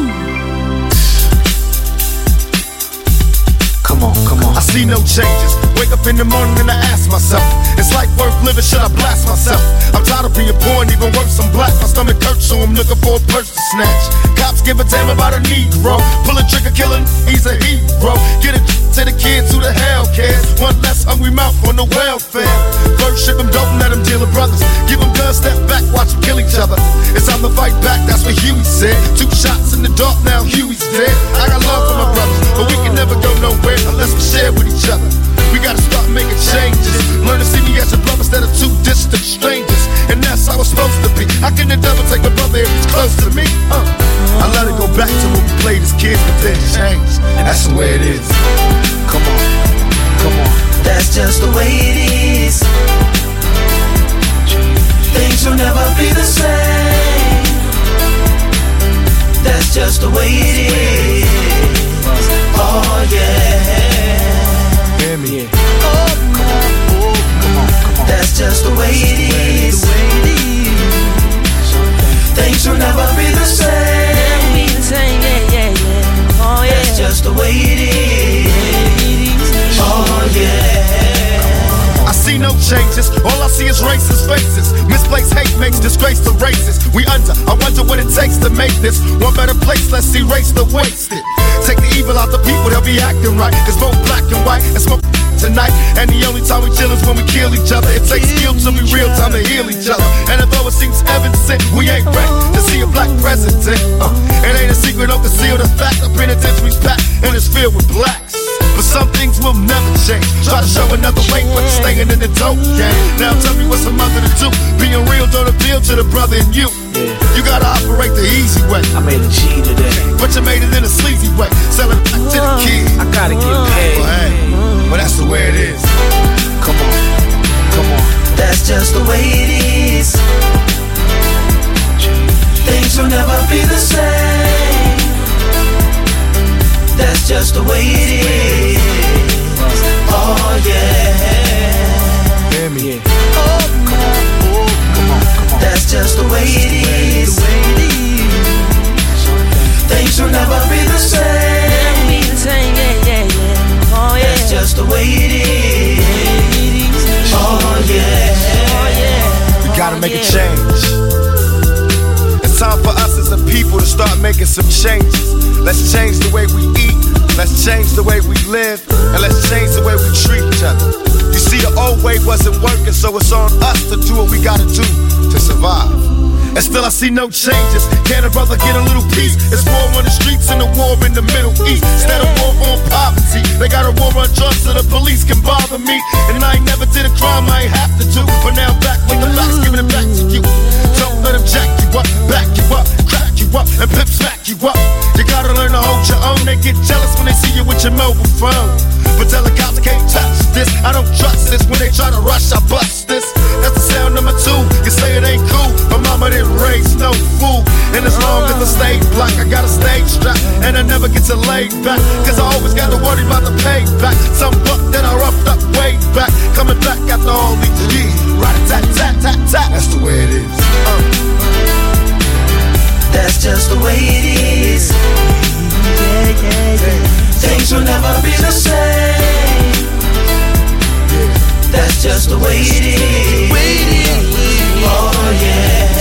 I see no changes, Wake up in the morning and I ask myself, is life worth living? Should I blast myself? I'm tired of being poor and even worse, I'm black. My stomach hurts, so I'm looking for a purse to snatch. Cops give a damn about a Negro. Pull a trigger, killing, he's a hero. Get it to the kids who the hell cares. One less hungry mouth on the welfare. First ship them, don't let them deal with brothers. Give them guns, step back, watch them kill each other. It's time to fight back, that's what Huey said. Two shots in the dark, now Huey's dead. I got love for my brothers, but we can never go nowhere unless we share with each other. We gotta start making changes. Learn to see me as a brother instead of two distant strangers. And that's how it's supposed to be. How can the devil take my brother if he's close to me? Uh. I let it go back to when we played as kids, but then changed. And that's the way it is. Come on, come on. That's just the way it is. Things will never be the same. That's just the way it is. Oh yeah. Hear me. Oh, come on, oh, come on, come on. That's just the way it is. Things will never be the same. Be the same, yeah, yeah, yeah. Oh yeah. That's just the way it is. Oh yeah. I see no changes, all I see is racist faces. Misplaced hate makes disgrace to races. We under, I wonder what it takes to make this one better place, let's erase the wasted. Take the evil out the people, they'll be acting right. It's both black and white, and smoke tonight. And the only time we chill is when we kill each other. It takes skill to be real time to heal each other. And although it seems evident, we ain't ready to see a black president. uh, It ain't a secret, don't conceal the fact. The penitentiary's packed and it's filled with blacks. But some things will never change. Try to show another way, but you're staying in the dope game. Now tell me what's a mother to do. Being real don't appeal to the brother in you. Yeah. You gotta operate the easy way. I made a G today, but you made it in a sleazy way. Selling back to the kids. I gotta get paid. Well, hey, well that's the way it is. Come on, come on. That's just the way it is. Things will never be the same. That's just the way it is. Oh yeah. Hear me. Oh, come on, oh, come on, come on. That's just the way it is. Things will never be the same. Be the same, yeah, yeah, yeah. Oh yeah. That's just the way it is. Oh yeah. Oh yeah. We gotta oh, make yeah. a change. It's time for us as a people to start making some changes. Let's change the way we eat, let's change the way we live, and let's change the way we treat each other. You see, the old way wasn't working, so it's on us to do what we gotta do to survive. And still I see no changes. Can a brother get a little peace? It's war on the streets and a war in the Middle East. Instead of war on poverty, they got a war on drugs so the police can bother me. And I ain't never did a crime I ain't have to do, but now I'm back with the facts, giving it back to you. Don't let them jack you up, back you up, crack you up, and pimp smack you up. You gotta learn to hold your own. They get jealous when they see you with your mobile phone. But tell the cops I can't touch this. I don't trust this. When they try to rush, I bust this. That's the sound number two. You say it ain't cool. My mama didn't raise no fool. And as long as I stay black, I got a stage strap. And I never get to lay back, cause I always got to worry about the payback. Some buck that I roughed up way back, coming back after all these years. Rat-a-tat-tat-tat-tat. That's the way it is. uh. That's just the way it is. Yeah, yeah, yeah. Things will never be the same. That's just the way it is. Oh yeah.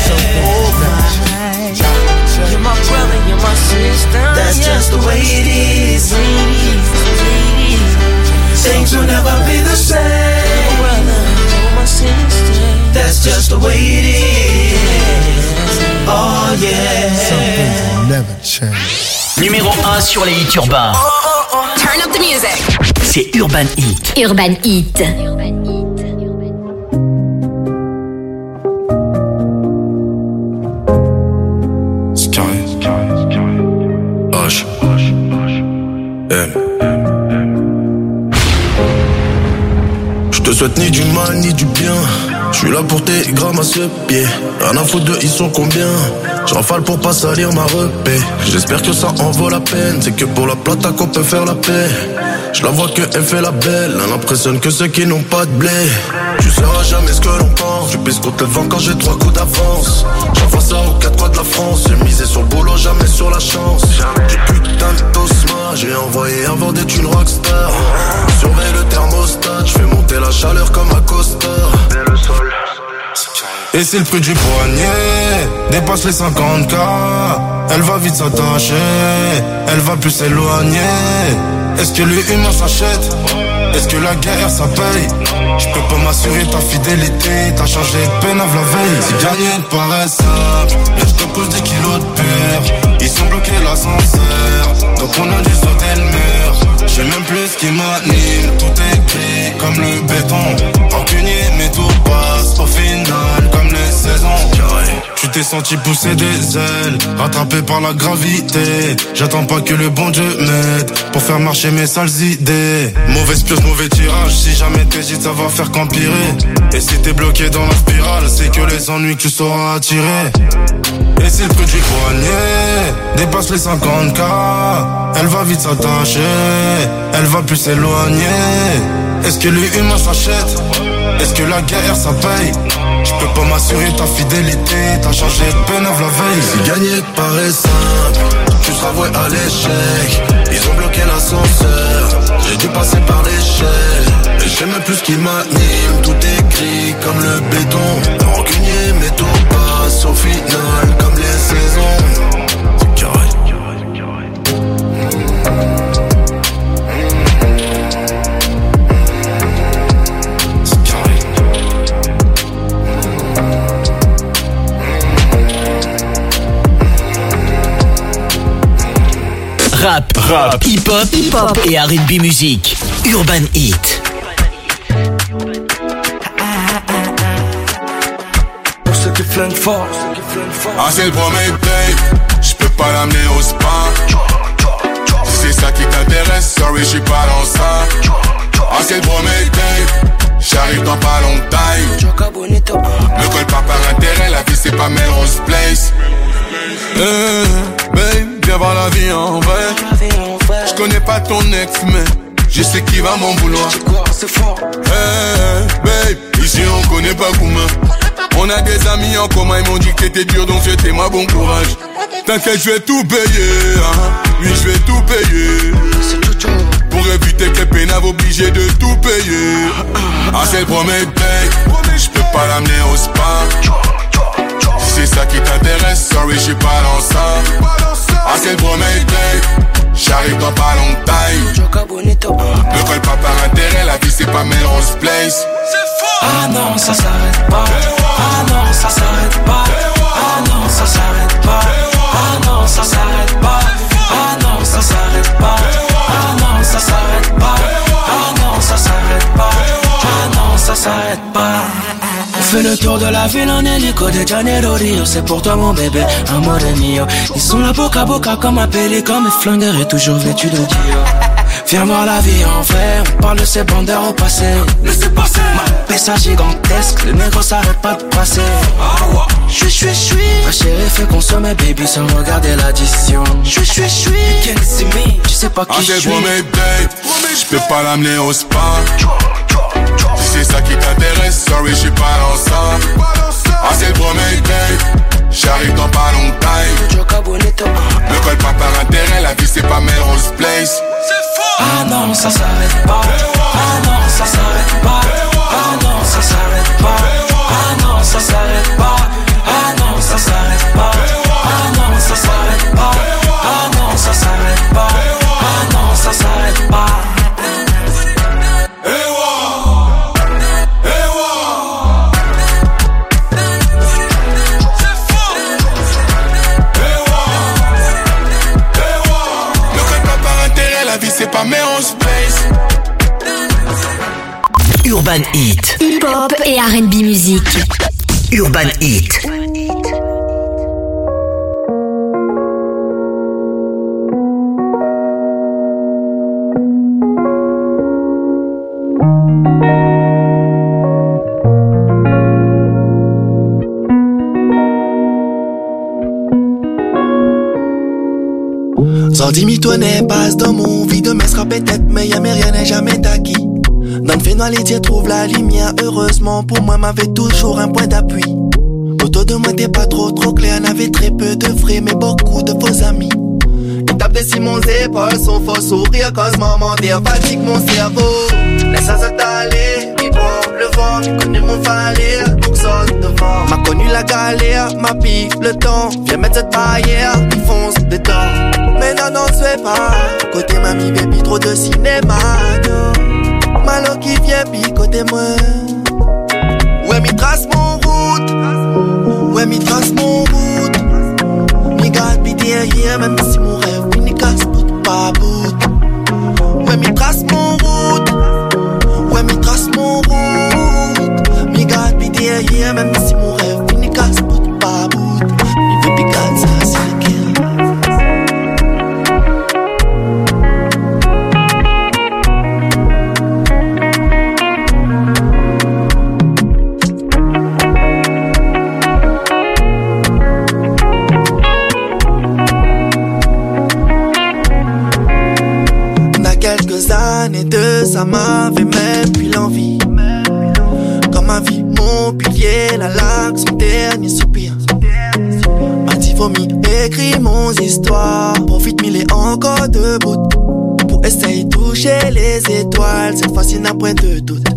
You're my brother, you're my sister. That's yeah. just the way it is. Things will never be the same. Brother, you're my sister. That's just the way it is. Oh yeah. Something will never change. Numéro un sur les hits urbains. Oh, oh, oh. Turn up the music. C'est Urban Hit. Urban Hit. It's time. Hush. M. Je te souhaite ni du mal ni du bien. Je suis là pour tes grammes à ce pied. Rien à foutre de ils sont combien. J'en rafale pour pas salir ma repée. J'espère que ça en vaut la peine. C'est que pour la plata qu'on peut faire la paix. Je la vois que elle fait la belle. Elle impressionne que ceux qui n'ont pas de blé. Tu sauras jamais ce que l'on pense. Je pisse contre le vent quand j'ai trois coups d'avance. J'envoie ça aux quatre coins de la France. J'ai misé sur le boulot, jamais sur la chance. Du putain de tosma, j'ai envoyé avant d'être une rockstar. Surveille le thermostat, Et si le prix du poignet dépasse les cinquante K, elle va vite s'attacher, elle va plus s'éloigner. Est-ce que l'humain s'achète? Est-ce que la guerre ça paye? Je peux pas m'assurer ta fidélité, t'as changé de peine à la veille. Si gagner te paraît simple, je te pose des kilos de peur. Ils sont bloqués l'ascenseur, donc on a dû sauter le mur. Je sais même plus ce qui m'anime, tout est gris comme le béton. Rancunier mais tout passe au final comme les saisons. Tu t'es senti pousser des ailes, rattrapé par la gravité. J'attends pas que le bon Dieu m'aide pour faire marcher mes sales idées. Mauvaise pioche, mauvais tirage, si jamais t'hésites ça va faire qu'empirer. Et si t'es bloqué dans la spirale, c'est que les ennuis que tu sauras attirer. Et si le prix du poignet dépasse les cinquante K, elle va vite s'attacher, elle va plus s'éloigner. Est-ce que l'humain s'achète? Est-ce que la guerre ça paye? Je peux pas m'assurer ta fidélité, t'as changé de peine à la veille. Si gagner te paraît simple, tu seras voué à l'échec. Ils ont bloqué l'ascenseur, j'ai dû passer par l'échelle. Et je sais même plus ce qui m'anime, tout est gris comme le béton. Rancunier mais tout passe au final comme les saisons. C'est carré. Rap, rap, hip-hop, hip-hop et R and B musique. Urban Hit. Pour ceux qui flinguent fort, ceux qui flinguent fort. Ah c'est le premier date, j'peux pas l'amener au spa. Si c'est ça qui t'intéresse, sorry j'suis pas dans ça. Ah c'est le premier date, j'arrive dans pas longtemps. Ne colle pas par intérêt, la vie c'est pas Melrose Place. Hey, babe, viens voir la vie en vrai. Je connais pas ton ex mais je sais qui va m'en vouloir. Hey, babe, ici on connaît pas Gouma. On a des amis en commun, ils m'ont dit que t'étais dur donc souhaitez-moi bon courage. T'inquiète je vais tout payer, hein. Oui je vais tout payer. Pour éviter que les pénaves obligés de tout payer. Ah c'est le premier date, j'peux pas l'amener au spa. Si c'est ça qui t'intéresse, sorry j'suis pas dans ça. Ah c'est le premier date, j'arrive dans pas longtemps. Ne colle pas par intérêt, la vie c'est pas Melrose Place. Ah non ça s'arrête pas. Ah non ça s'arrête pas. Ah non ça s'arrête pas. Ah non ça s'arrête pas. Ah non ça s'arrête pas. Ah non ça s'arrête pas. Ah non ça s'arrête pas. Ah non ça s'arrête pas. On fait le tour de la ville en hélico de Janeiro Rio. C'est pour toi mon bébé, amore mio. Ils sont là boca à boca comme un pélican. Mes flingueurs est toujours vêtu de Dior. Viens voir la vie en vrai, on parle de ces bandeurs au passé. Laissez passer, ma pessa gigantesque, le négro s'arrête pas de passer. J'suis, j'suis, j'suis. Ma chérie fait consommer baby sans regarder l'addition. J'suis, j'suis, j'suis. Can't see me, tu sais pas qui j'suis. Ah c'est pour mes dates, j'peux pas l'amener au spa. Si c'est ça qui t'intéresse, sorry j'suis pas dans ça. Ah c'est le premier date, j'arrive dans pas longtemps. Ne colle pas par intérêt, la vie c'est pas Melrose Place. Ah non ça s'arrête pas. Ah non ça s'arrête pas. Ah non ça s'arrête pas. Ah non ça s'arrête pas. Ah non ça s'arrête pas. Ah non ça s'arrête pas. Ah non ça s'arrête pas. Ah non ça s'arrête pas. C'est pas Melrose Place. Urban Hit. Hip-hop et R and B musique. Urban Hit. Zardi toi n'est pas dans mon vie de mes scrapes tête, mais y'a mais rien n'est jamais acquis. Dans le fait noir les dieux trouvent la lumière. Heureusement pour moi m'avait toujours un point d'appui. Autour de moi t'es pas trop trop clair. N'avait très peu de vrais mais beaucoup de faux amis. Ils tapent des si mon épaules son faux sourire. Cause maman dire fatigue mon cerveau. Laisse ça s'attaler. prends le vent, tu connais mon valet, donc sonne devant. M'a connu la galère, ma pif le temps. Viens mettre cette barrière, qui fonce dedans. Mais non, non, tu fais pas. Côté mamie, baby, trop de cinéma, no. Malo qui vient, puis côté moi. Ouais, mi trace mon route. Ouais, mi trace mon route. Mi garde pitié hier, même si mon rêve, mi n'y casse tout pas bout. Ouais, mi trace mon route. Ouais, mi trace mon route. Mi garde pitié hier, même si mon rêve, mi n'y casse tout pas bout. Mi veut piquer ça, c'est le kill. Années de ça m'avait même plus l'envie. Comme ma vie, mon pilier, la laque, son dernier soupir. M'a dit vomi, écrit mon histoire. Profite mille et encore debout. Pour essayer de toucher les étoiles. Cette fois-ci n'a point de doute.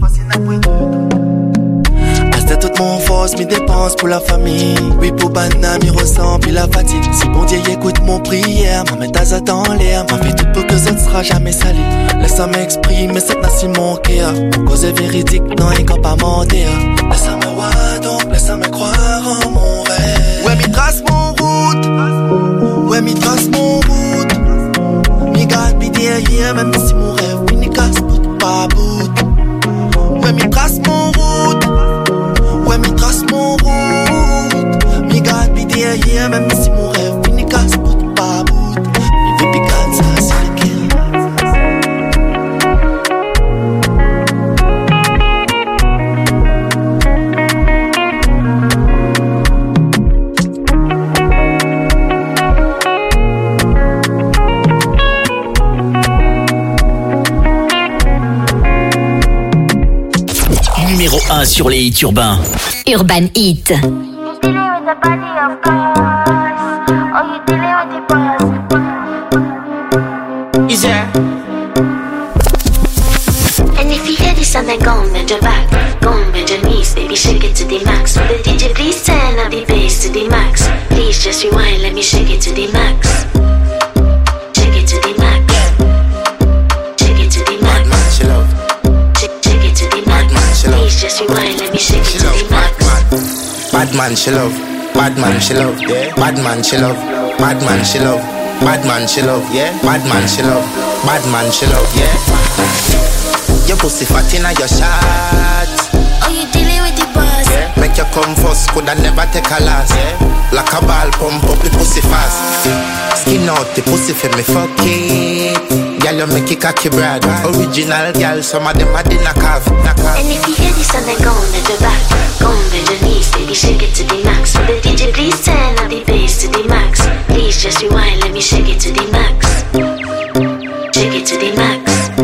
C'était toute mon force, mes dépenses pour la famille. Oui, pour Banna, m'y ressent, puis la fatigue. Si bon Dieu écoute mon prière, ma métase dans l'air. M'a fait tout pour que ça ne sera jamais sali. Laisse-moi m'exprimer, cette nation mon cœur. Pour cause véridique, non, et quand pas mentir. Laisse-moi me voir, donc laisse-moi me croire en mon rêve. Ouais, mi trace mon route. Ouais, mi trace mon route. Mi garde pitié hier, même si mon rêve, mi n'y casse tout pas bout. Ouais, mi trace mon route. Ouais, mi trace mon route. Mi garde pitié hier, même si mon rêve, mi n'y casse tout pas bout. Mi veut piquer ça, c'est le kill. Numéro un sur les hits urbains. Urban Hit. Yeah. And if you hear this and then go bend your back, go bend your knees, baby, shake it to the max. Will the D J please turn up the bass to the max? Please just rewind, let me shake it to the max. Shake it to the max. Shake it to the max. Shake, shake it to the max. Please just rewind, let me shake it to the max. Bad man, she love. Bad man, she love. Yeah. Bad man, she love. Bad man, she love. Bad man, she love. Yeah. Bad man, she love. Bad man, she love. Yeah. Your pussy fat inna your shot. Oh, you dealing with the boss? Yeah. Make you come first, coulda never take a last. Yeah. Like a ball, pump up the pussy fast. Skin out the pussy for me, fuck it. Girl, you make it cocky brad. Original girl, some of them are in a calf. And if you hear this and then go bend your back, go bend your knees, baby, shake it to the max. Will the D J please turn up the bass to the max? Please just rewind, let me shake it to the max. Shake it to the max.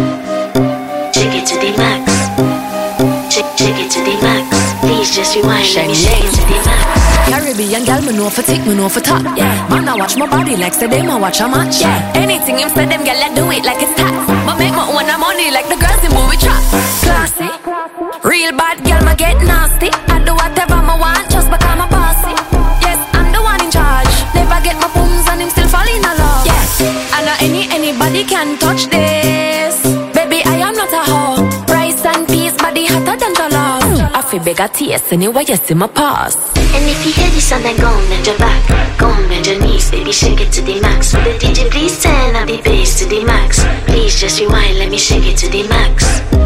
Shake it to the max. Shake, shake it to the max. Please just rewind, let me shake it to the max. Caribbean girl, me know for tick, me know for top. Yeah, man, I watch my body like say them, I watch a match. Yeah, anything him say them, girl, I do it like it's tax. But make my own money like the girls in movie trap. Classy, real bad girl, me get nasty. I do whatever I want, just because I'm bossy. Yes, I'm the one in charge. Never get my booms and him still fall in love. Yeah, I know any anybody can touch this. Baby, I am not a hoe. Rice and peas, body hotter than jollof. I feel beg a taste anyway, you see my pass. And if you hear this and then go bend your back, go bend your knees, baby, shake it to the max. Will the D J please turn up the bass to the max? Please just rewind, let me shake it to the max.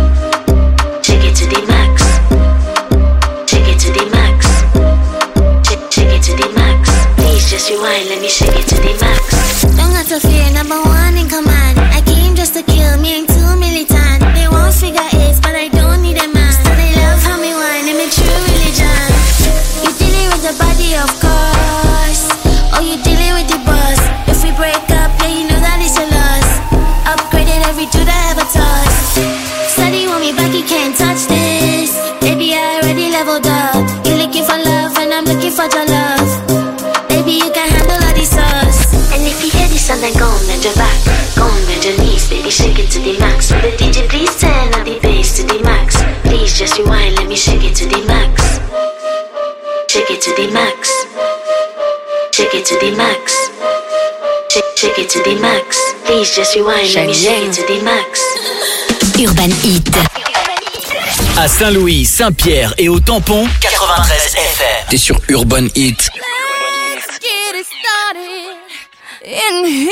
Shake it to the max. Shake it to the max. Shake, shake it to the max. Please just rewind, let me shake it to the max. Don't got to fear, number one in command. I came just to kill, me ain't too militant. They won't figure eight, but I don't need a man. So they love how me whine, and me true religion. You dealing with the body, of course. Oh, you dealing with the boss. If we break up, yeah, you know that it's your loss. Upgraded every dude I ever touched. Steady want me back, you can't touch this. Baby, I already leveled up. You looking for love, and I'm looking for your love. Baby, you can handle all these sauce. And if you hear this and then go bend your back, go bend your knees, baby, shake it to the max. Will the D J please turn up the bass to the max? Please Please just rewind, let me shake it to the max. Shake it to the max. Shake it to the max. Shake, shake it to the max. Please just rewind, let me shake it to the max. Urban Hit. À Saint-Louis, Saint-Pierre et au Tampon, quatre-vingt-treize F M. T'es sur Urban Hit. Let's get it started in here.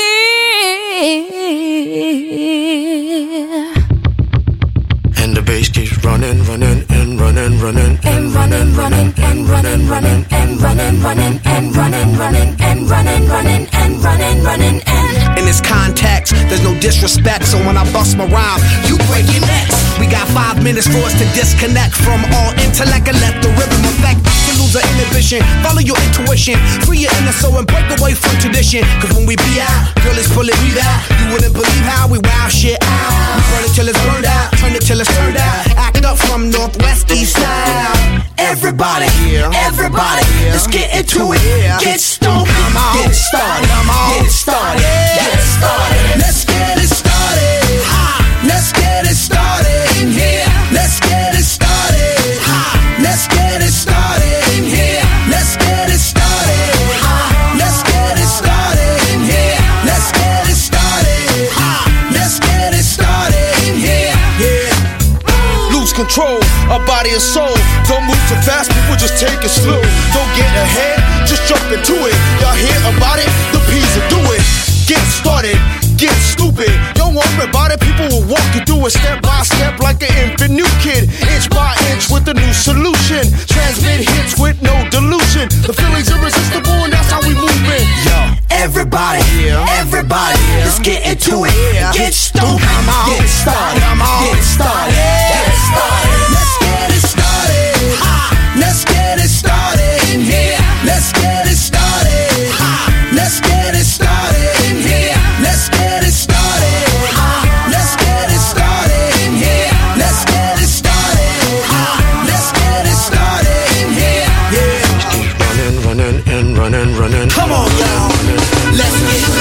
And the bass keeps running, running, and running, running, and running, running, and running, running, and running, running, and running, running, and running, running, and running, running, and in this context, there's no disrespect, so when I bust my rhyme, you break your necks. We got five minutes for us to disconnect from all intellect and let the rhythm affect. To lose our inhibition, follow your intuition, free your inner soul and break away from tradition. Cause when we be out, girl, it's pulling me out. You wouldn't believe how we wow shit out. We burn it till it's burned out, turn it till it's turned out. Act up from Northwest East Side. Everybody, everybody, let's get into it. Get stoned, get it started, get it started, get it started. Let's get it started. Let's get it started in here. Let's get it started. Let's get it started in here. Let's get it started. Let's get it started in here. Let's get it started. Let's get it started in here. Yeah. Lose control, our body and soul. Don't move too fast, people just take it slow. Don't get ahead, just jump into it. Y'all hear about it? The P's will do it. Get started, get stupid. Don't worry about it, people will walk you through it step by step like an infant new kid. Inch by inch with a new solution. Transmit hits with no delusion. The feeling's irresistible and that's how we move it. Yo, everybody, everybody, let's get into it. Get stupid, get it started, get it started, get it started. Let's get it started. Let's get it started in here. Let's get it started. Let's get it started in here. Let's get it started. Let's get it started in here. Let's get it started. Let's get it started in here. Yeah. Keep running, running, and running, running. Come on, y'all. Let's get it.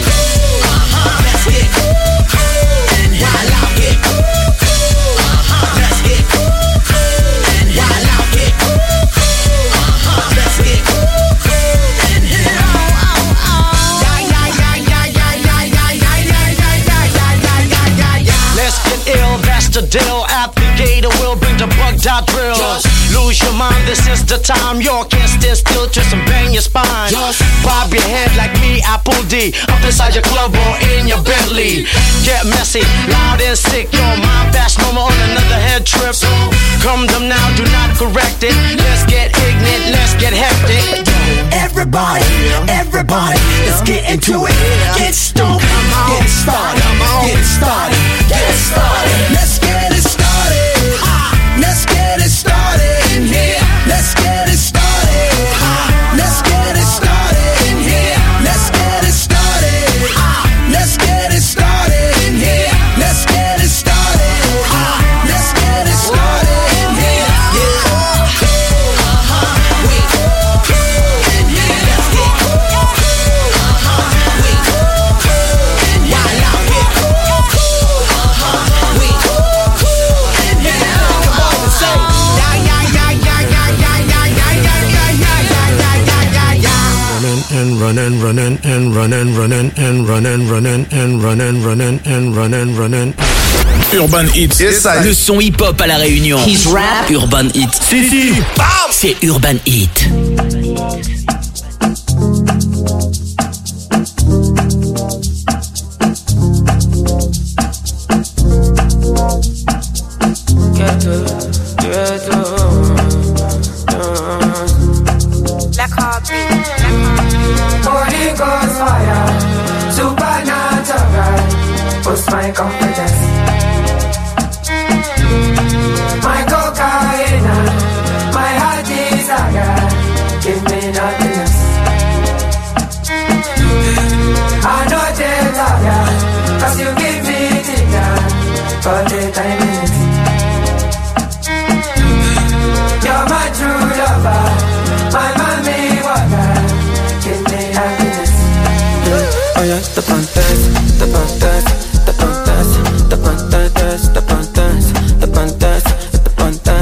Let's get it. And while I get it. Let's get it. And while I get it. Let's get it. Let's get ill, that's the deal. Applicator will bring the bug dot drill. Just lose your mind, this is the time. You can't stand still, twist and bang your spine. Just bob your head like me, Apple D. Up inside your club or in your Bentley. Get messy, loud and sick. Your mind fast, no more on another head trip. So come them now, do not correct it. Let's get ignorant, let's get hectic. Everybody, everybody, let's get into it. Get stoked, get it started, get it started, get it started. Let's get it started. Let's get it started in here. Let's get it started. Let's get it started in here. Let's get it started. Let's get it started in here. Let's get it started. Let's get it started in here. Yeah. Wait. In here. Let's get it. Wait. While I get wait. In here. Come on and say yeah yeah yeah yeah yeah yeah yeah yeah yeah yeah yeah yeah. And running, running, and running, running, and running, running, and running, running, and running, running. Urban Hit, le son hip-hop à la Réunion. He's rap. Urban Hit. C'est si. C'est Urban Hit. Holy Ghost fire, supernatural, boost my confidence. My cocaine, my heart desire, give me nothingness. I know desire, cause you give me ginger, for the time minutes. You're my true lover, my mommy water, give me happiness. Oh yeah, the pantas, the pantas, the pantas, the pantas, the pantas, the pantas, the pantas.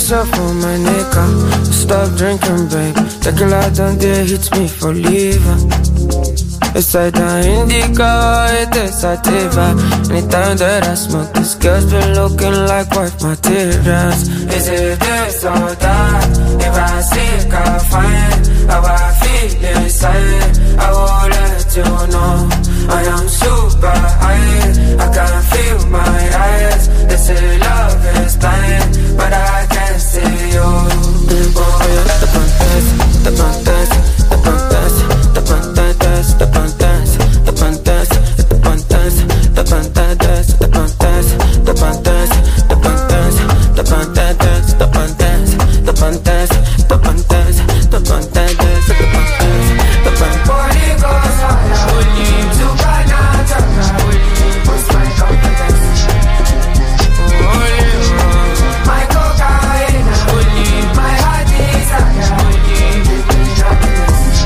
yourself on my nigga. Stop drinking, babe. Tequila done there hits me for leaving. It's like the indica, it is sativa. Anytime that I smoke, this girl's been looking like wife materials. Is it this or that? If I see I find how I feel inside, I will let you know. I am super high, I can feel my eyes. They say love is blind, but I can't see you. Oh yeah, the fantasy, the fantasy, the fantasy, the fantasy, the fantasy, the fantasy, the fantasy, the fantasy, the fantasy, the fantasy, the fantasy, the fantasy, the fantasy, the fantasy, the fantasy, the fantasy, the fantasy, the fantasy. Holy Ghost, holy, supernatural, what's my confidence? Holy, my cocaine, holy, my heart desire, holy, happiness.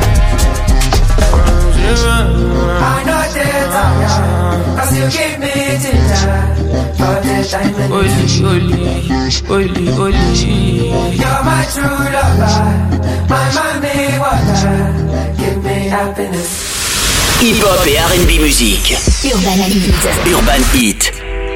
I know that cause you give me ginger for the time. Holy, holy, holy, holy. You're my true lover, my mommy water, give me happiness. Hip-hop et R and B musique. Urban Hit. Urban Hit.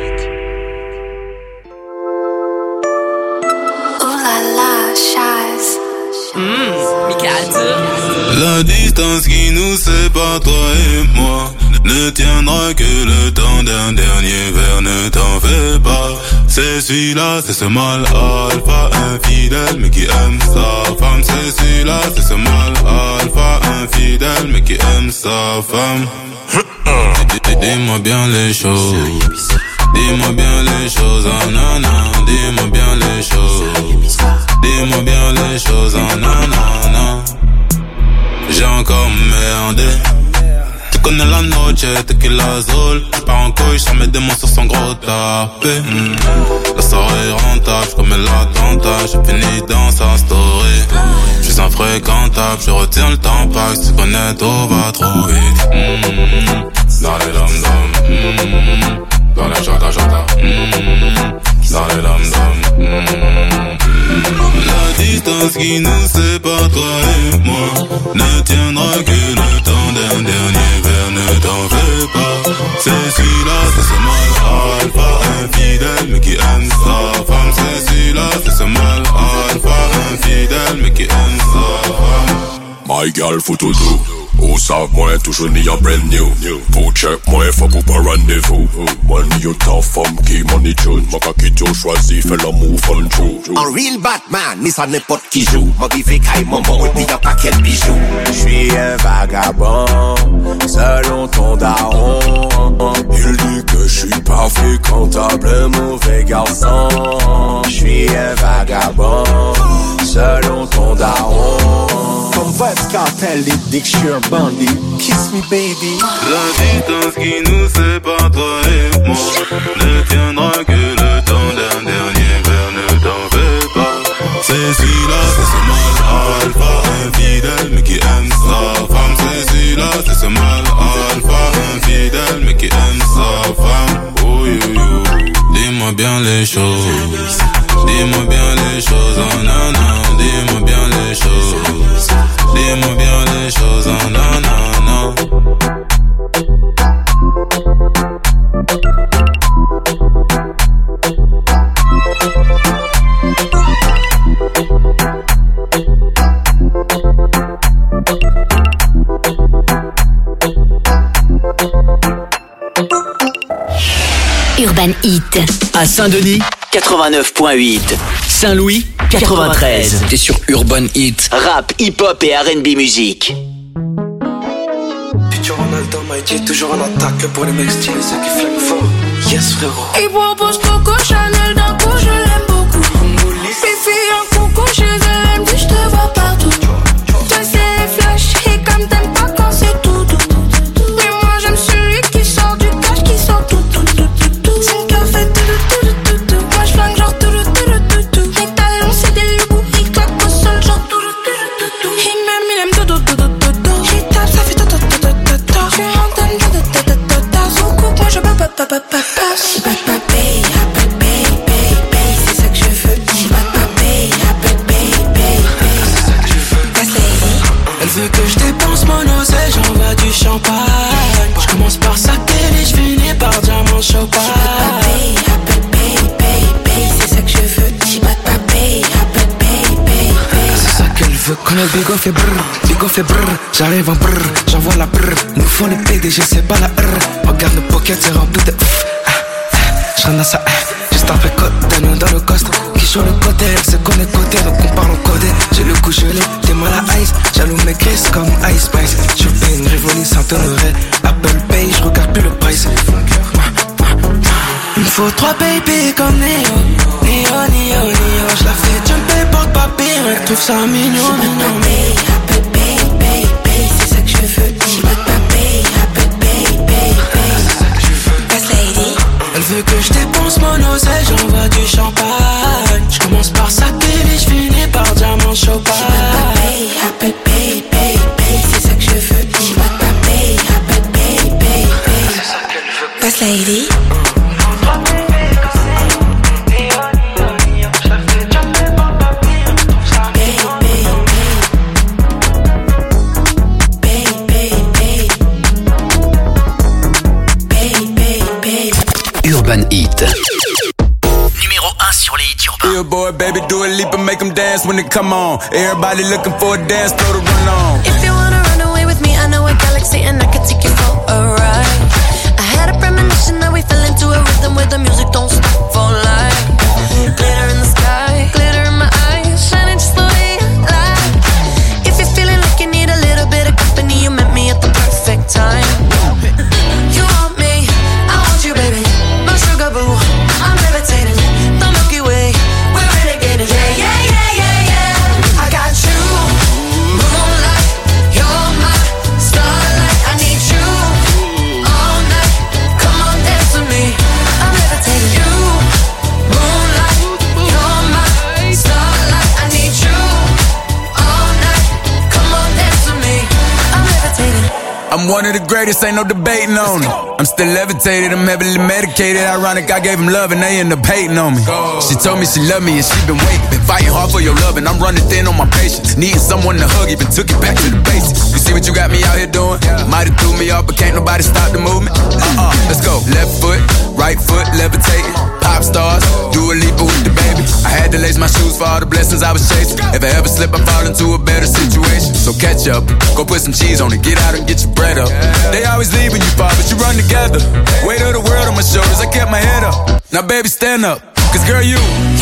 Oh la la, Chaz. Mmh, Mikado. La distance qui nous sépare, toi et moi, ne tiendra que le temps d'un dernier verre, ne t'en fais pas. C'est celui-là, c'est ce mal alpha infidèle, mais qui aime sa femme. C'est celui-là, c'est ce mal alpha infidèle, mais qui aime sa femme. Dis-moi bien les choses, dis-moi bien les choses, oh non non, dis-moi bien les choses, dis-moi bien les choses, oh non non non. J'ai encore merdé. Tu connais la noche, tequila azul. J'pars en couille, j'sors mes démons sur son gros tapé. mm. La soirée est rentable, j'commets l'attentat. J'ai fini dans sa story. J'suis infréquentable, je retiens le temps pas. Si tu connais, tout va trop vite. mm. Dans les dom-dom, mm. dans les chata-chata, mm. dans les dom-dom. mm. La distance qui nous sépare, toi et moi, ne tiendra que le temps d'un dernier verre, ne t'en fais pas. C'est celui-là, c'est ce mal alpha infidèle, mais qui aime sa femme. C'est celui-là, c'est ce mal alpha infidèle, mais qui aime sa femme. My girl for to do. Who savent moi toujours ni a brand new. Pour check moi fuck ou pas rendez-vous. Money you tough femme qui money tune. M'a qui Joe choisi fait l'amour fun true. Un real Batman, ni ça n'importe qui joue. M'a vivé caille maman et puis y'a pas quel bijou. J'suis un vagabond, selon ton daron. Il dit que j'suis pas fréquentable, Un mauvais garçon. J'suis un vagabond, selon ton daron. Comme Vybz Kartel, il dit que j'suis un bandit. Kiss me baby. La distance qui nous sépare, toi et moi, ne tiendra que le temps d'un dernier verre, ne t'en fais pas. C'est celui-là, c'est ce mal alpha infidèle, mais qui aime sa femme. C'est celui-là, c'est ce mal alpha infidèle, mais qui aime sa femme. Oh you you. Dis-moi bien les choses, dis-moi bien les choses, oh non non, dis-moi bien les choses, dis-moi bien les choses, oh non non non. Urban Hit. À Saint-Denis, quatre-vingt-neuf point huit. Saint-Louis, quatre-vingt-treize. T'es sur Urban Hit. Rap, hip-hop et R and B musique. Futur Ronaldo m'a dit toujours en attaque pour les mecs stylés, ceux qui flinguent fort. Yes frérot. Il propose Coco Chanel d'un coup, je l'aime beaucoup. Fifi en coucou chez elle, elle me dit je te vois partout. Toi c'est flash et comme t'aimes pas quand c'est tout tout. Mais moi j'aime celui qui sort du cash, qui sort tout tout tout tout tout. Son cœur fait tout tout tout tout tout. Moi je flingue genre tout tout tout tout tout. Mes talons c'est des loups, ils claquent au sol genre tout tout tout tout. Il m'aime, il aime tout tout tout tout tout. J'y tape, ça fait tout tout tout tout tout. Je suis en train de tout tout tout tout tout. Son coupe, moi je peux pas pas pas pas pas. She bad, bad, babe, bad, babe, babe, babe, c'est ça que je veux. She bad, bad, babe. le bigo fait brrr, bigo fait brrr. J'arrive en brrr, j'envoie la brrr. Nous font les P D G, c'est pas la R. Regarde nos pockets, c'est rempli de pff, ah, ah. J'rentre dans sa ah, juste après côte, nous dans le coste. Qui sur le côté, elle se connaît côté, donc on parle en codé. J'ai le cou gelé, t'es mal à ice. Jaloux mes crises comme Ice Spice. Je fais une révolie sans honorer. Apple Pay, je regarde plus le price. Il me faut trois baby comme Neo. Neo, Neo, Neo. Je la fais jumper porte-papier, elle trouve ça mignon, mignon. Apple Pay, Pay, Pay, c'est ça que je veux. J'y peux pas payer. Apple Pay, Pay, Pay. Boss lady. Elle veut que je dépense mon oseille, j'envoie du champagne. Je commence par satellit, je finis par diamant chopin. Apple Pay, Pay, Pay, c'est ça que je veux. J'y peux pas payer. Apple Pay, Pay, Pay. Boss lady. Urban Hit. Numéro un sur les hits urbains. Real boy, baby, do a leap and make them dance when they come on. Everybody looking for a dance, throw the run on. If you wanna run away with me, I know a galaxy and I can take you for a ride. I had a premonition that we fell into a rhythm where the music don't stop for life. Glitter in the sky, glitter in my eyes, shining just the way I like. If you're feeling like you need a little bit of company, you met me at the perfect time. You want me, I want you, baby. My sugar boo, I'm levitating. The Milky Way, we're renegading. Yeah, yeah, yeah, yeah, yeah. I got you, moonlight. You're my starlight. I need you all night. Come on, dance with me. I'm levitating. You, moonlight. You're my starlight. I need you all night. Come on, dance with me. I'm levitating. I'm one of the greatest, ain't no debating on it. I'm still levitated, I'm heavily medicated. Ironic, I gave him love and they end up hating on me. She told me she loved me and she been waiting. Been fighting hard for your love and I'm running thin on my patience. Needing someone to hug, even took it back to the basics. You see what you got me out here doing? Might have threw me off, but can't nobody stop the movement. Uh-uh, let's go. Left foot, right foot, levitating. Pop stars, do a leap with the baby. I had to lace my shoes for all the blessings I was chasing. If I ever slip, I fall into a better situation. So catch up, go put some cheese on it, get out and get your bread up. They always leaving you far, but you run together. Weight of the world on my shoulders, I kept my head up. Now baby, stand up, cause girl, you